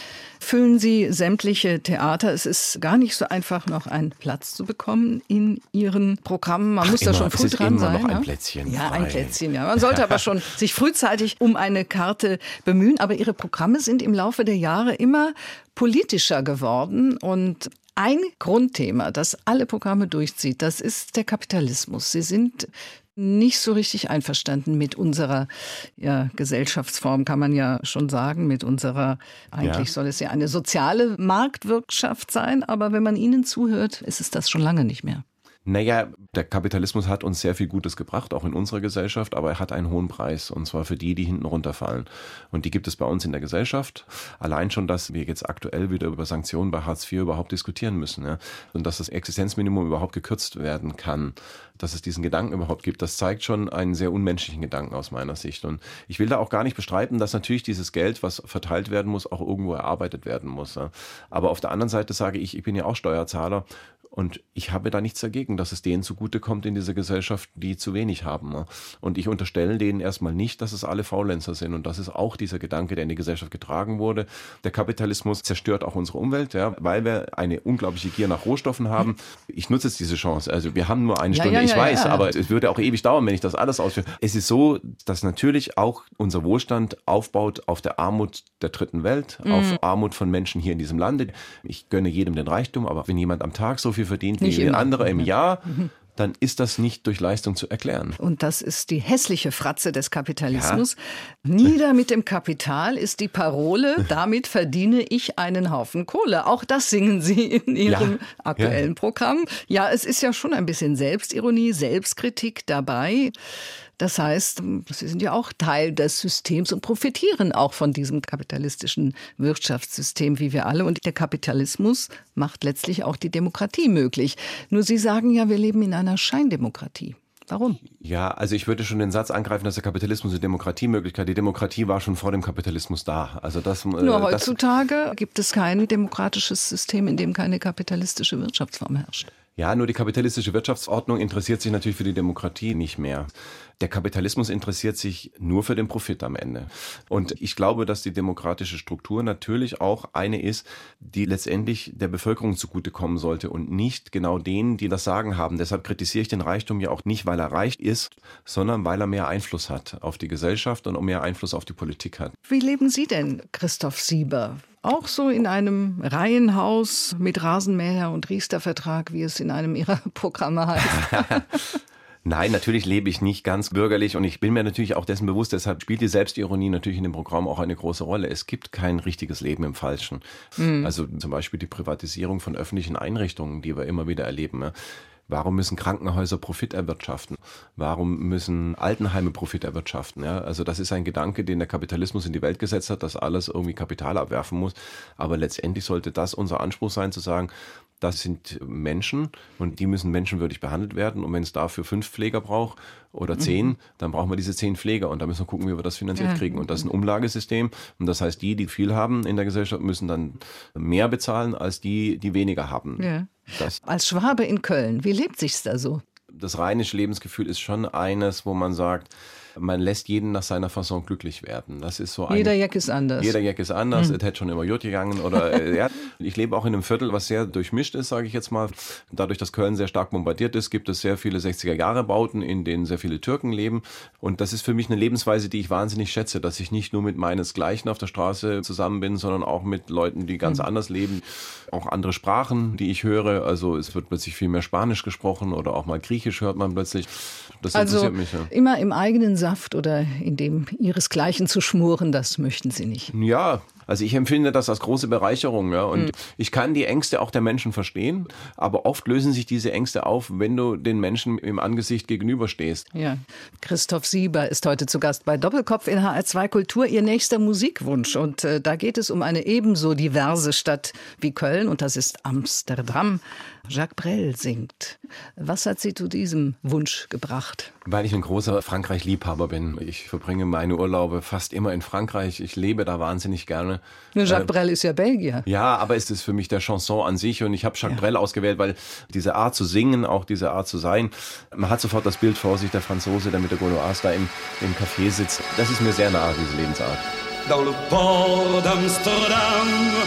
füllen Sie sämtliche Theater. Es ist gar nicht so einfach, noch einen Platz zu bekommen in Ihren Programmen. Man Ach, muss immer, da schon früh es ist dran immer sein. noch ein ja? Plätzchen Ja, frei. ein Plätzchen, ja. Man sollte aber schon sich frühzeitig um eine Karte bemühen. Aber Ihre Programme sind im Laufe der Jahre immer politischer geworden. Und ein Grundthema, das alle Programme durchzieht, das ist der Kapitalismus. Sie sind nicht so richtig einverstanden mit unserer ja, Gesellschaftsform, kann man ja schon sagen, mit unserer, eigentlich ja. soll es ja eine soziale Marktwirtschaft sein, aber wenn man Ihnen zuhört, ist es das schon lange nicht mehr. Naja, der Kapitalismus hat uns sehr viel Gutes gebracht, auch in unserer Gesellschaft, aber er hat einen hohen Preis, und zwar für die, die hinten runterfallen. Und die gibt es bei uns in der Gesellschaft. Allein schon, dass wir jetzt aktuell wieder über Sanktionen bei Hartz vier überhaupt diskutieren müssen, ja? Und dass das Existenzminimum überhaupt gekürzt werden kann, dass es diesen Gedanken überhaupt gibt, das zeigt schon einen sehr unmenschlichen Gedanken aus meiner Sicht. Und ich will da auch gar nicht bestreiten, dass natürlich dieses Geld, was verteilt werden muss, auch irgendwo erarbeitet werden muss. Ja? Aber auf der anderen Seite sage ich, ich bin ja auch Steuerzahler. Und ich habe da nichts dagegen, dass es denen zugutekommt in dieser Gesellschaft, die zu wenig haben. Und ich unterstelle denen erstmal nicht, dass es alle Faulenzer sind. Und das ist auch dieser Gedanke, der in die Gesellschaft getragen wurde. Der Kapitalismus zerstört auch unsere Umwelt, ja, weil wir eine unglaubliche Gier nach Rohstoffen haben. Ich nutze jetzt diese Chance. Also wir haben nur eine Stunde, ja, ja, ich ja, weiß, ja. aber es würde auch ewig dauern, wenn ich das alles ausführe. Es ist so, dass natürlich auch unser Wohlstand aufbaut auf der Armut der dritten Welt, mhm. auf Armut von Menschen hier in diesem Lande. Ich gönne jedem den Reichtum, aber wenn jemand am Tag so viel verdient wie ein anderer im Jahr, dann ist das nicht durch Leistung zu erklären. Und das ist die hässliche Fratze des Kapitalismus. Ja. Nieder mit dem Kapital ist die Parole, damit verdiene ich einen Haufen Kohle. Auch das singen Sie in Ihrem ja. aktuellen ja. Programm. Ja, es ist ja schon ein bisschen Selbstironie, Selbstkritik dabei. Das heißt, Sie sind ja auch Teil des Systems und profitieren auch von diesem kapitalistischen Wirtschaftssystem wie wir alle. Und der Kapitalismus macht letztlich auch die Demokratie möglich. Nur Sie sagen ja, wir leben in einer Scheindemokratie. Warum? Ja, also ich würde schon den Satz angreifen, dass der Kapitalismus eine Demokratiemöglichkeit, die Demokratie war schon vor dem Kapitalismus da. Also das, Nur äh, heutzutage das, gibt es kein demokratisches System, in dem keine kapitalistische Wirtschaftsform herrscht. Ja, nur die kapitalistische Wirtschaftsordnung interessiert sich natürlich für die Demokratie nicht mehr. Der Kapitalismus interessiert sich nur für den Profit am Ende. Und ich glaube, dass die demokratische Struktur natürlich auch eine ist, die letztendlich der Bevölkerung zugutekommen sollte und nicht genau denen, die das Sagen haben. Deshalb kritisiere ich den Reichtum ja auch nicht, weil er reich ist, sondern weil er mehr Einfluss hat auf die Gesellschaft und mehr Einfluss auf die Politik hat. Wie leben Sie denn, Christoph Sieber? Auch so in einem Reihenhaus mit Rasenmäher und Riester-Vertrag, wie es in einem Ihrer Programme heißt? Nein, natürlich lebe ich nicht ganz bürgerlich und ich bin mir natürlich auch dessen bewusst, deshalb spielt die Selbstironie natürlich in dem Programm auch eine große Rolle. Es gibt kein richtiges Leben im Falschen. Mhm. Also zum Beispiel die Privatisierung von öffentlichen Einrichtungen, die wir immer wieder erleben. Warum müssen Krankenhäuser Profit erwirtschaften? Warum müssen Altenheime Profit erwirtschaften? Ja, also das ist ein Gedanke, den der Kapitalismus in die Welt gesetzt hat, dass alles irgendwie Kapital abwerfen muss. Aber letztendlich sollte das unser Anspruch sein, zu sagen, das sind Menschen und die müssen menschenwürdig behandelt werden. Und wenn es dafür fünf Pfleger braucht oder zehn, mhm. dann brauchen wir diese zehn Pfleger. Und da müssen wir gucken, wie wir das finanziert ja. kriegen. Und das ist ein Umlagesystem. Und das heißt, die, die viel haben in der Gesellschaft, müssen dann mehr bezahlen als die, die weniger haben. Ja. Das Als Schwabe in Köln, wie lebt sich's da so? Das rheinische Lebensgefühl ist schon eines, wo man sagt, man lässt jeden nach seiner Fasson glücklich werden. Das ist so ein, jeder Jack ist anders. Jeder Jack ist anders. Es hm. hätte schon immer gut gegangen. Oder, äh, ja. Ich lebe auch in einem Viertel, was sehr durchmischt ist, sage ich jetzt mal. Dadurch, dass Köln sehr stark bombardiert ist, gibt es sehr viele sechziger-Jahre-Bauten, in denen sehr viele Türken leben. Und das ist für mich eine Lebensweise, die ich wahnsinnig schätze, dass ich nicht nur mit meinesgleichen auf der Straße zusammen bin, sondern auch mit Leuten, die ganz hm. anders leben. Auch andere Sprachen, die ich höre. Also es wird plötzlich viel mehr Spanisch gesprochen oder auch mal Griechisch hört man plötzlich. Das also interessiert mich. Ja. Immer im eigenen Saft oder in dem ihresgleichen zu schmoren, das möchten Sie nicht. Ja, also ich empfinde das als große Bereicherung. Ja. Und mhm. ich kann die Ängste auch der Menschen verstehen, aber oft lösen sich diese Ängste auf, wenn du den Menschen im Angesicht gegenüberstehst. Ja. Christoph Sieber ist heute zu Gast bei Doppelkopf in H R zwei Kultur. Ihr nächster Musikwunsch. Und äh, da geht es um eine ebenso diverse Stadt wie Köln. Und das ist Amsterdam. Jacques Brel singt. Was hat Sie zu diesem Wunsch gebracht? Weil ich ein großer Frankreich-Liebhaber bin. Ich verbringe meine Urlaube fast immer in Frankreich. Ich lebe da wahnsinnig gerne. Nur Jacques äh, Brel ist ja Belgier. Ja, aber es ist für mich der Chanson an sich. Und ich habe Jacques ja. Brel ausgewählt, weil diese Art zu singen, auch diese Art zu sein, man hat sofort das Bild vor sich, der Franzose, der mit der Gauloise da im, im Café sitzt. Das ist mir sehr nahe, diese Lebensart. Dans le port d'Amsterdam,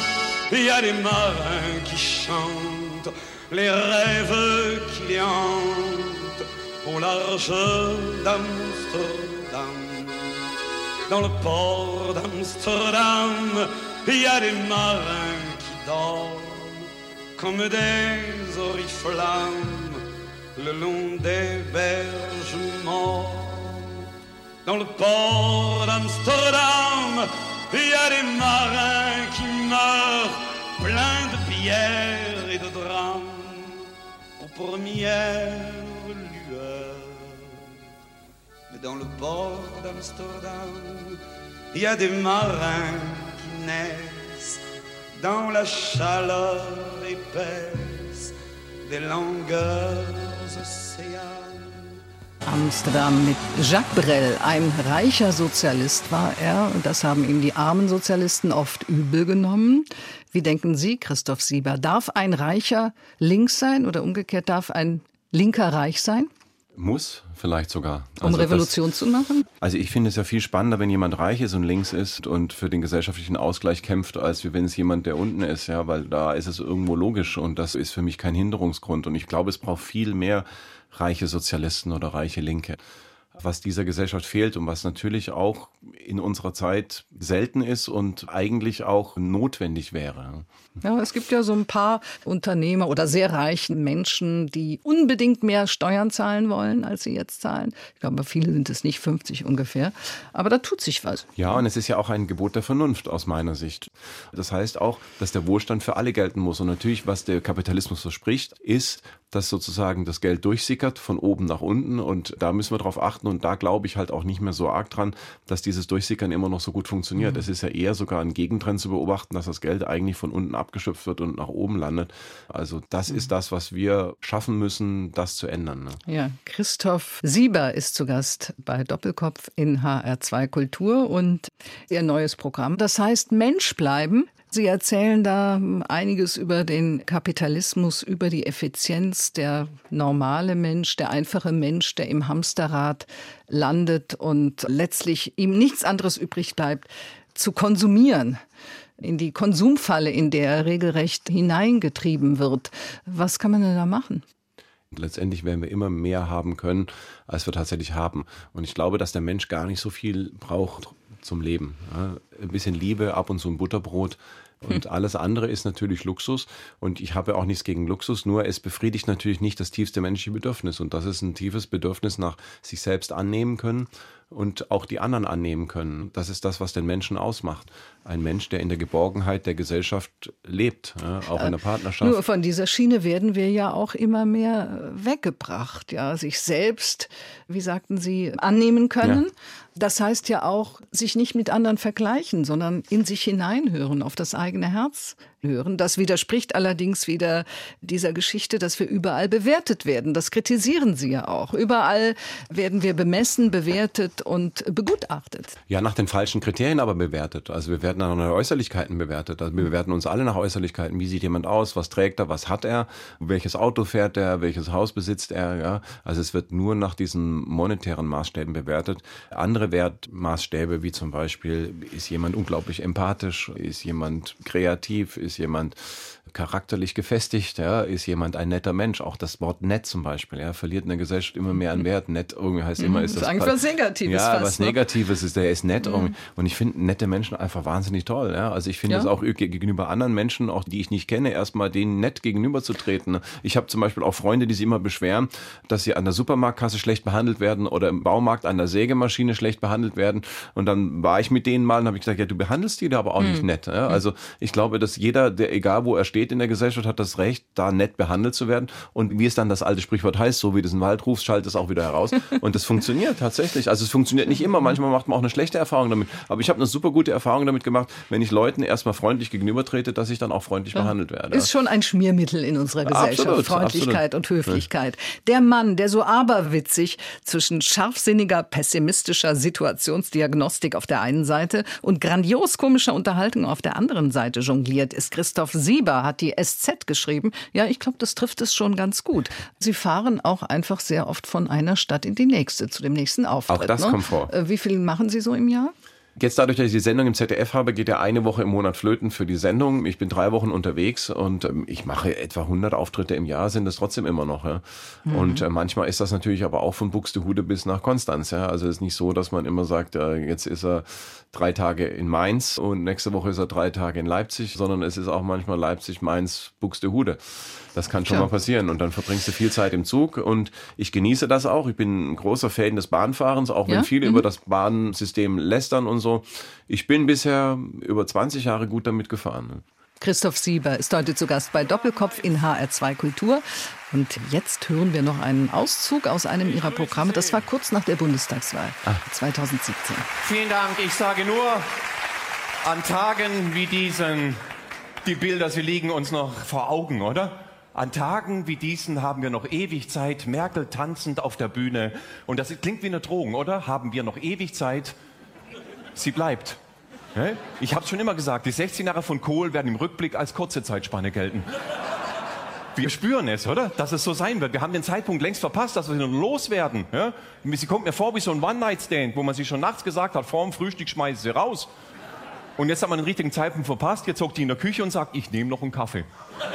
il y a des marins qui chantent les rêves qui les hantent au large d'Amsterdam. Dans le port d'Amsterdam, il y a des marins qui dorment comme des oriflammes le long des berges mornes. Dans le port d'Amsterdam, il y a des marins qui meurent pleins de pierres et de drames aux premières lueurs. Mais dans le port d'Amsterdam, il y a des marins qui naissent dans la chaleur épaisse des longueurs océanes. Amsterdam mit Jacques Brel. Ein reicher Sozialist war er. Und das haben ihm die armen Sozialisten oft übel genommen. Wie denken Sie, Christoph Sieber? Darf ein Reicher links sein oder umgekehrt darf ein Linker reich sein? Muss vielleicht sogar. Um also Revolution das, zu machen? Also ich finde es ja viel spannender, wenn jemand reich ist und links ist und für den gesellschaftlichen Ausgleich kämpft, als wenn es jemand, der unten ist, ja, weil da ist es irgendwo logisch und das ist für mich kein Hinderungsgrund. Und ich glaube, es braucht viel mehr reiche Sozialisten oder reiche Linke. Was dieser Gesellschaft fehlt und was natürlich auch in unserer Zeit selten ist und eigentlich auch notwendig wäre. Ja, es gibt ja so ein paar Unternehmer oder sehr reichen Menschen, die unbedingt mehr Steuern zahlen wollen, als sie jetzt zahlen. Ich glaube, viele sind es nicht, fünfzig ungefähr. Aber da tut sich was. Ja, und es ist ja auch ein Gebot der Vernunft aus meiner Sicht. Das heißt auch, dass der Wohlstand für alle gelten muss. Und natürlich, was der Kapitalismus verspricht, ist, dass sozusagen das Geld durchsickert von oben nach unten. Und da müssen wir drauf achten. Und da glaube ich halt auch nicht mehr so arg dran, dass dieses Durchsickern immer noch so gut funktioniert. Mhm. Es ist ja eher sogar ein Gegentrend zu beobachten, dass das Geld eigentlich von unten abgeschöpft wird und nach oben landet. Also das mhm. ist das, was wir schaffen müssen, das zu ändern. Ne? Ja, Christoph Sieber ist zu Gast bei Doppelkopf in H R zwei Kultur und ihr neues Programm. Das heißt Mensch bleiben. Sie erzählen da einiges über den Kapitalismus, über die Effizienz, der normale Mensch, der einfache Mensch, der im Hamsterrad landet und letztlich ihm nichts anderes übrig bleibt, zu konsumieren. In die Konsumfalle, in der er regelrecht hineingetrieben wird. Was kann man denn da machen? Letztendlich werden wir immer mehr haben können, als wir tatsächlich haben. Und ich glaube, dass der Mensch gar nicht so viel braucht zum Leben. Ja, ein bisschen Liebe, ab und zu ein Butterbrot. Und alles andere ist natürlich Luxus. Und ich habe auch nichts gegen Luxus, nur es befriedigt natürlich nicht das tiefste menschliche Bedürfnis. Und das ist ein tiefes Bedürfnis nach sich selbst annehmen können und auch die anderen annehmen können. Das ist das, was den Menschen ausmacht. Ein Mensch, der in der Geborgenheit der Gesellschaft lebt, ja, auch in der Partnerschaft. Nur von dieser Schiene werden wir ja auch immer mehr weggebracht. Ja, sich selbst, wie sagten Sie, annehmen können. Ja. Das heißt ja auch, sich nicht mit anderen vergleichen, sondern in sich hineinhören, auf das eigene Herz hören. Das widerspricht allerdings wieder dieser Geschichte, dass wir überall bewertet werden. Das kritisieren Sie ja auch. Überall werden wir bemessen, bewertet und begutachtet. Ja, nach den falschen Kriterien aber bewertet. Also wir werden nach Äußerlichkeiten bewertet. Also wir bewerten uns alle nach Äußerlichkeiten. Wie sieht jemand aus? Was trägt er? Was hat er? Welches Auto fährt er? Welches Haus besitzt er? Ja, also es wird nur nach diesen monetären Maßstäben bewertet. Andere Wertmaßstäbe, wie zum Beispiel, ist jemand unglaublich empathisch? Ist jemand kreativ? Ist jemand charakterlich gefestigt, ja, ist jemand ein netter Mensch. Auch das Wort nett zum Beispiel, ja, verliert in der Gesellschaft immer mehr an Wert. Nett irgendwie heißt immer, ist das... Das ist eigentlich was Negatives. Ja, fast, was ne? Negatives ist, der ist nett. Mhm. Und ich finde nette Menschen einfach wahnsinnig toll. Ja. Also ich finde es ja. auch gegenüber anderen Menschen, auch die ich nicht kenne, erstmal denen nett gegenüberzutreten. Ich habe zum Beispiel auch Freunde, die sich immer beschweren, dass sie an der Supermarktkasse schlecht behandelt werden oder im Baumarkt an der Sägemaschine schlecht behandelt werden. Und dann war ich mit denen mal und habe ich gesagt, ja, du behandelst die da aber auch mhm. nicht nett. Ja. Also ich glaube, dass jeder, der egal wo er steht in der Gesellschaft, hat das Recht, da nett behandelt zu werden. Und wie es dann das alte Sprichwort heißt, so wie du es in den Wald rufst, schaltet es auch wieder heraus. Und das funktioniert tatsächlich. Also es funktioniert nicht immer. Manchmal macht man auch eine schlechte Erfahrung damit. Aber ich habe eine super gute Erfahrung damit gemacht, wenn ich Leuten erstmal freundlich gegenübertrete, dass ich dann auch freundlich ja. behandelt werde. Ist schon ein Schmiermittel in unserer Gesellschaft. Absolut, Freundlichkeit absolut. und Höflichkeit. Der Mann, der so aberwitzig zwischen scharfsinniger, pessimistischer Situationsdiagnostik auf der einen Seite und grandios komischer Unterhaltung auf der anderen Seite jongliert, ist Christoph Sieber, hat die S Z geschrieben. Ja, ich glaube, das trifft es schon ganz gut. Sie fahren auch einfach sehr oft von einer Stadt in die nächste, zu dem nächsten Auftritt. Auch das ne? kommt vor. Wie viel machen Sie so im Jahr? Jetzt dadurch, dass ich die Sendung im Z D F habe, geht ja eine Woche im Monat flöten für die Sendung. Ich bin drei Wochen unterwegs und ähm, ich mache etwa hundert Auftritte im Jahr, sind das trotzdem immer noch. Ja? Mhm. Und äh, manchmal ist das natürlich aber auch von Buxtehude bis nach Konstanz. Ja? Also es ist nicht so, dass man immer sagt, äh, jetzt ist er drei Tage in Mainz und nächste Woche ist er drei Tage in Leipzig, sondern es ist auch manchmal Leipzig, Mainz, Buxtehude. Das kann schon ja. mal passieren und dann verbringst du viel Zeit im Zug und ich genieße das auch. Ich bin ein großer Fan des Bahnfahrens, auch wenn ja? viele mhm. über das Bahnsystem lästern und so. Ich bin bisher über zwanzig Jahre gut damit gefahren. Christoph Sieber ist heute zu Gast bei Doppelkopf in H R zwei Kultur. Und jetzt hören wir noch einen Auszug aus einem ihrer Programme. Das war kurz nach der Bundestagswahl Ach. zwanzig siebzehn. Vielen Dank. Ich sage nur, an Tagen wie diesen, die Bilder, sie liegen uns noch vor Augen, oder? An Tagen wie diesen haben wir noch ewig Zeit, Merkel tanzend auf der Bühne. Und das klingt wie eine Drohung, oder? Haben wir noch ewig Zeit? Sie bleibt. Ich habe es schon immer gesagt, die sechzehn Jahre von Kohl werden im Rückblick als kurze Zeitspanne gelten. Wir spüren es, oder? Dass es so sein wird. Wir haben den Zeitpunkt längst verpasst, dass wir sie nur loswerden. Ja? Sie kommt mir vor wie so ein One-Night-Stand, wo man sich schon nachts gesagt hat, vor dem Frühstück schmeiße sie raus. Und jetzt hat man den richtigen Zeitpunkt verpasst, jetzt hockt die in der Küche und sagt, ich nehme noch einen Kaffee.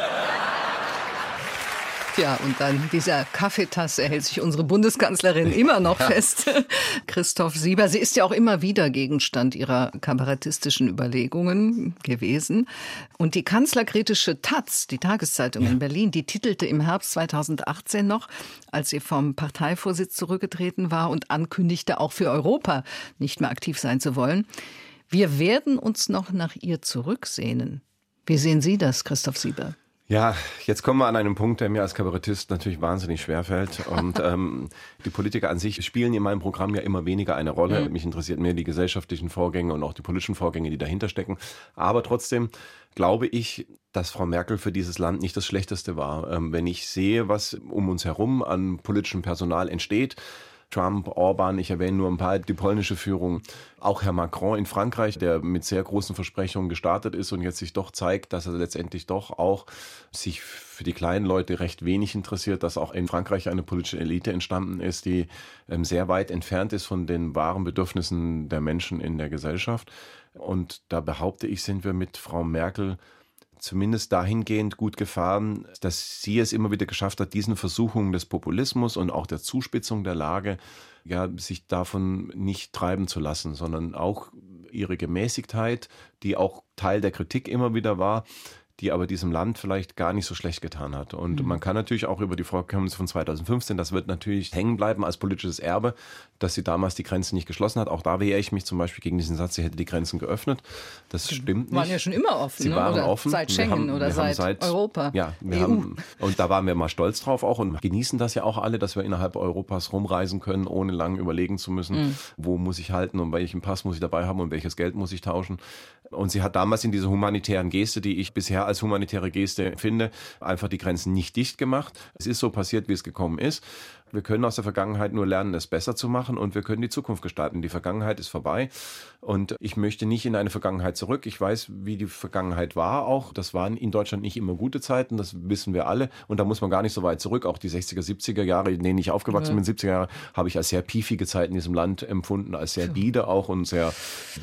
Ja, und an dieser Kaffeetasse hält sich unsere Bundeskanzlerin immer noch fest. Christoph Sieber, sie ist ja auch immer wieder Gegenstand ihrer kabarettistischen Überlegungen gewesen. Und die kanzlerkritische Taz, die Tageszeitung ja. in Berlin, die titelte im Herbst zweitausendachtzehn noch, als sie vom Parteivorsitz zurückgetreten war und ankündigte, auch für Europa nicht mehr aktiv sein zu wollen: Wir werden uns noch nach ihr zurücksehnen. Wie sehen Sie das, Christoph Sieber? Ja, jetzt kommen wir an einen Punkt, der mir als Kabarettist natürlich wahnsinnig schwerfällt. Und ähm, die Politiker an sich spielen in meinem Programm ja immer weniger eine Rolle. Mhm. Mich interessiert mehr die gesellschaftlichen Vorgänge und auch die politischen Vorgänge, die dahinter stecken. Aber trotzdem glaube ich, dass Frau Merkel für dieses Land nicht das Schlechteste war. Ähm, wenn ich sehe, was um uns herum an politischem Personal entsteht, Trump, Orban, ich erwähne nur ein paar, die polnische Führung, auch Herr Macron in Frankreich, der mit sehr großen Versprechungen gestartet ist und jetzt sich doch zeigt, dass er letztendlich doch auch sich für die kleinen Leute recht wenig interessiert, dass auch in Frankreich eine politische Elite entstanden ist, die ähm, sehr weit entfernt ist von den wahren Bedürfnissen der Menschen in der Gesellschaft. Und da behaupte ich, sind wir mit Frau Merkel zumindest dahingehend gut gefahren, dass sie es immer wieder geschafft hat, diesen Versuchungen des Populismus und auch der Zuspitzung der Lage, ja, sich davon nicht treiben zu lassen, sondern auch ihre Gemäßigtheit, die auch Teil der Kritik immer wieder war, die aber diesem Land vielleicht gar nicht so schlecht getan hat. Und mhm. man kann natürlich auch über die Vorkommnisse von zweitausendfünfzehn, das wird natürlich hängen bleiben als politisches Erbe, dass sie damals die Grenzen nicht geschlossen hat. Auch da wehre ich mich zum Beispiel gegen diesen Satz, sie hätte die Grenzen geöffnet. Das sie stimmt nicht. Sie waren ja schon immer offen. Sie ne? waren oder offen. Seit Schengen haben, oder seit, seit Europa. Ja, wir E U. haben, und da waren wir mal stolz drauf auch und genießen das ja auch alle, dass wir innerhalb Europas rumreisen können, ohne lang überlegen zu müssen, mhm. wo muss ich halten und welchen Pass muss ich dabei haben und welches Geld muss ich tauschen. Und sie hat damals in dieser humanitären Geste, die ich bisher als humanitäre Geste finde, einfach die Grenzen nicht dicht gemacht. Es ist so passiert, wie es gekommen ist. Wir können aus der Vergangenheit nur lernen, es besser zu machen und wir können die Zukunft gestalten. Die Vergangenheit ist vorbei und ich möchte nicht in eine Vergangenheit zurück. Ich weiß, wie die Vergangenheit war auch. Das waren in Deutschland nicht immer gute Zeiten, das wissen wir alle und da muss man gar nicht so weit zurück. Auch die sechziger, siebziger Jahre, in denen ich aufgewachsen ja. bin, siebziger Jahre, habe ich als sehr piefige Zeiten in diesem Land empfunden, als sehr bieder auch und sehr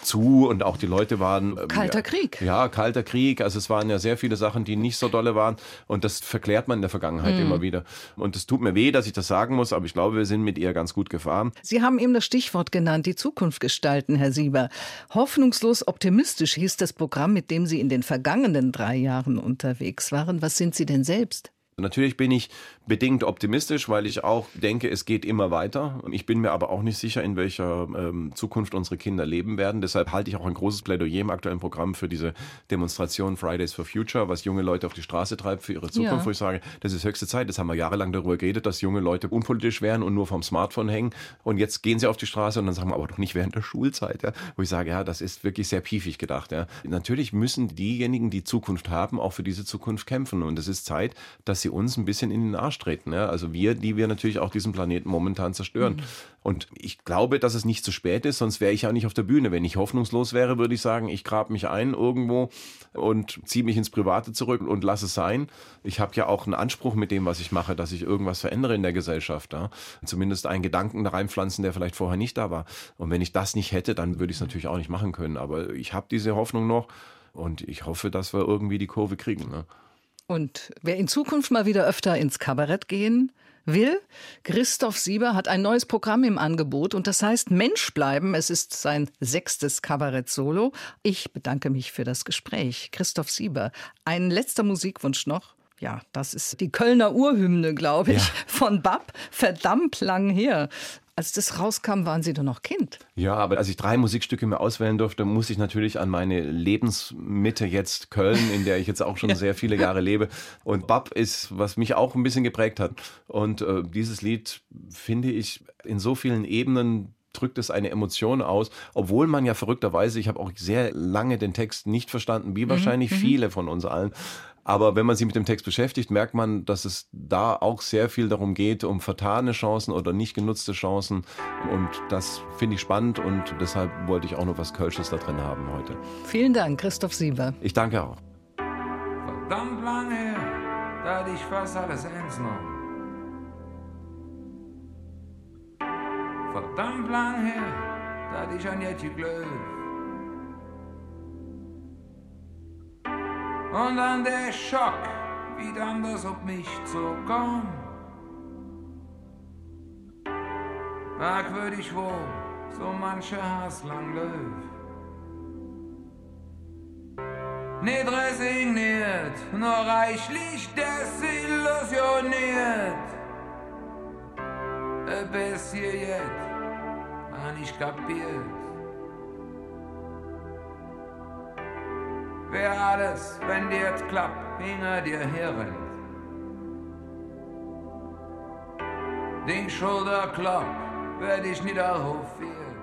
zu und auch die Leute waren... Ähm, kalter ja, Krieg. Ja, kalter Krieg. Also es waren ja sehr viele Sachen, die nicht so dolle waren und das verklärt man in der Vergangenheit mhm. immer wieder. Und es tut mir weh, dass ich das sagen muss, aber ich glaube, wir sind mit ihr ganz gut gefahren. Sie haben eben das Stichwort genannt, die Zukunft gestalten, Herr Sieber. Hoffnungslos optimistisch hieß das Programm, mit dem Sie in den vergangenen drei Jahren unterwegs waren. Was sind Sie denn selbst? Natürlich bin ich bedingt optimistisch, weil ich auch denke, es geht immer weiter. Ich bin mir aber auch nicht sicher, in welcher ähm, Zukunft unsere Kinder leben werden. Deshalb halte ich auch ein großes Plädoyer im aktuellen Programm für diese Demonstration Fridays for Future, was junge Leute auf die Straße treibt für ihre Zukunft, ja. wo ich sage, das ist höchste Zeit. Das haben wir jahrelang darüber geredet, dass junge Leute unpolitisch wären und nur vom Smartphone hängen. Und jetzt gehen sie auf die Straße und dann sagen wir, aber doch nicht während der Schulzeit. Ja? Wo ich sage, ja, das ist wirklich sehr piefig gedacht. Ja? Natürlich müssen diejenigen, die Zukunft haben, auch für diese Zukunft kämpfen. Und es ist Zeit, dass sie sie uns ein bisschen in den Arsch treten. Ja? Also wir, die wir natürlich auch diesen Planeten momentan zerstören. Mhm. Und ich glaube, dass es nicht zu spät ist, sonst wäre ich ja nicht auf der Bühne. Wenn ich hoffnungslos wäre, würde ich sagen, ich grabe mich ein irgendwo und ziehe mich ins Private zurück und lasse es sein. Ich habe ja auch einen Anspruch mit dem, was ich mache, dass ich irgendwas verändere in der Gesellschaft. Ja? Zumindest einen Gedanken da reinpflanzen, der vielleicht vorher nicht da war. Und wenn ich das nicht hätte, dann würde ich es natürlich auch nicht machen können. Aber ich habe diese Hoffnung noch und ich hoffe, dass wir irgendwie die Kurve kriegen. Ne? Und wer in Zukunft mal wieder öfter ins Kabarett gehen will, Christoph Sieber hat ein neues Programm im Angebot und das heißt Mensch bleiben. Es ist sein sechstes Kabarett-Solo. Ich bedanke mich für das Gespräch. Christoph Sieber, ein letzter Musikwunsch noch. Ja, das ist die Kölner Urhymne, glaube ich, ja. von Bab, verdammt lang her. Als das rauskam, waren Sie doch noch Kind. Ja, aber als ich drei Musikstücke mir auswählen durfte, muss ich natürlich an meine Lebensmitte jetzt Köln, in der ich jetzt auch schon ja. sehr viele Jahre lebe. Und Bab ist, was mich auch ein bisschen geprägt hat. Und äh, dieses Lied finde ich in so vielen Ebenen drückt es eine Emotion aus, obwohl man ja verrückterweise, ich habe auch sehr lange den Text nicht verstanden, wie wahrscheinlich mhm. viele von uns allen. Aber wenn man sich mit dem Text beschäftigt, merkt man, dass es da auch sehr viel darum geht, um vertane Chancen oder nicht genutzte Chancen. Und das finde ich spannend und deshalb wollte ich auch noch was Kölsches da drin haben heute. Vielen Dank, Christoph Sieber. Ich danke auch. Verdammt lange her, da hatte ich fast alles ernst noch. Verdammt lang her, da hatte ich an Jetje Glöw. Und dann der Schock, wie dann das auf mich zukam. Merkwürdig wohl, so mancher Hass lang Löw. Nicht resigniert, nur reichlich desillusioniert. Bis hier jetzt, hab ich kapiert. Wer alles, wenn dir jetzt klappt, hinter dir herrennt. Den Schulterklapp werd ich nicht aufhören.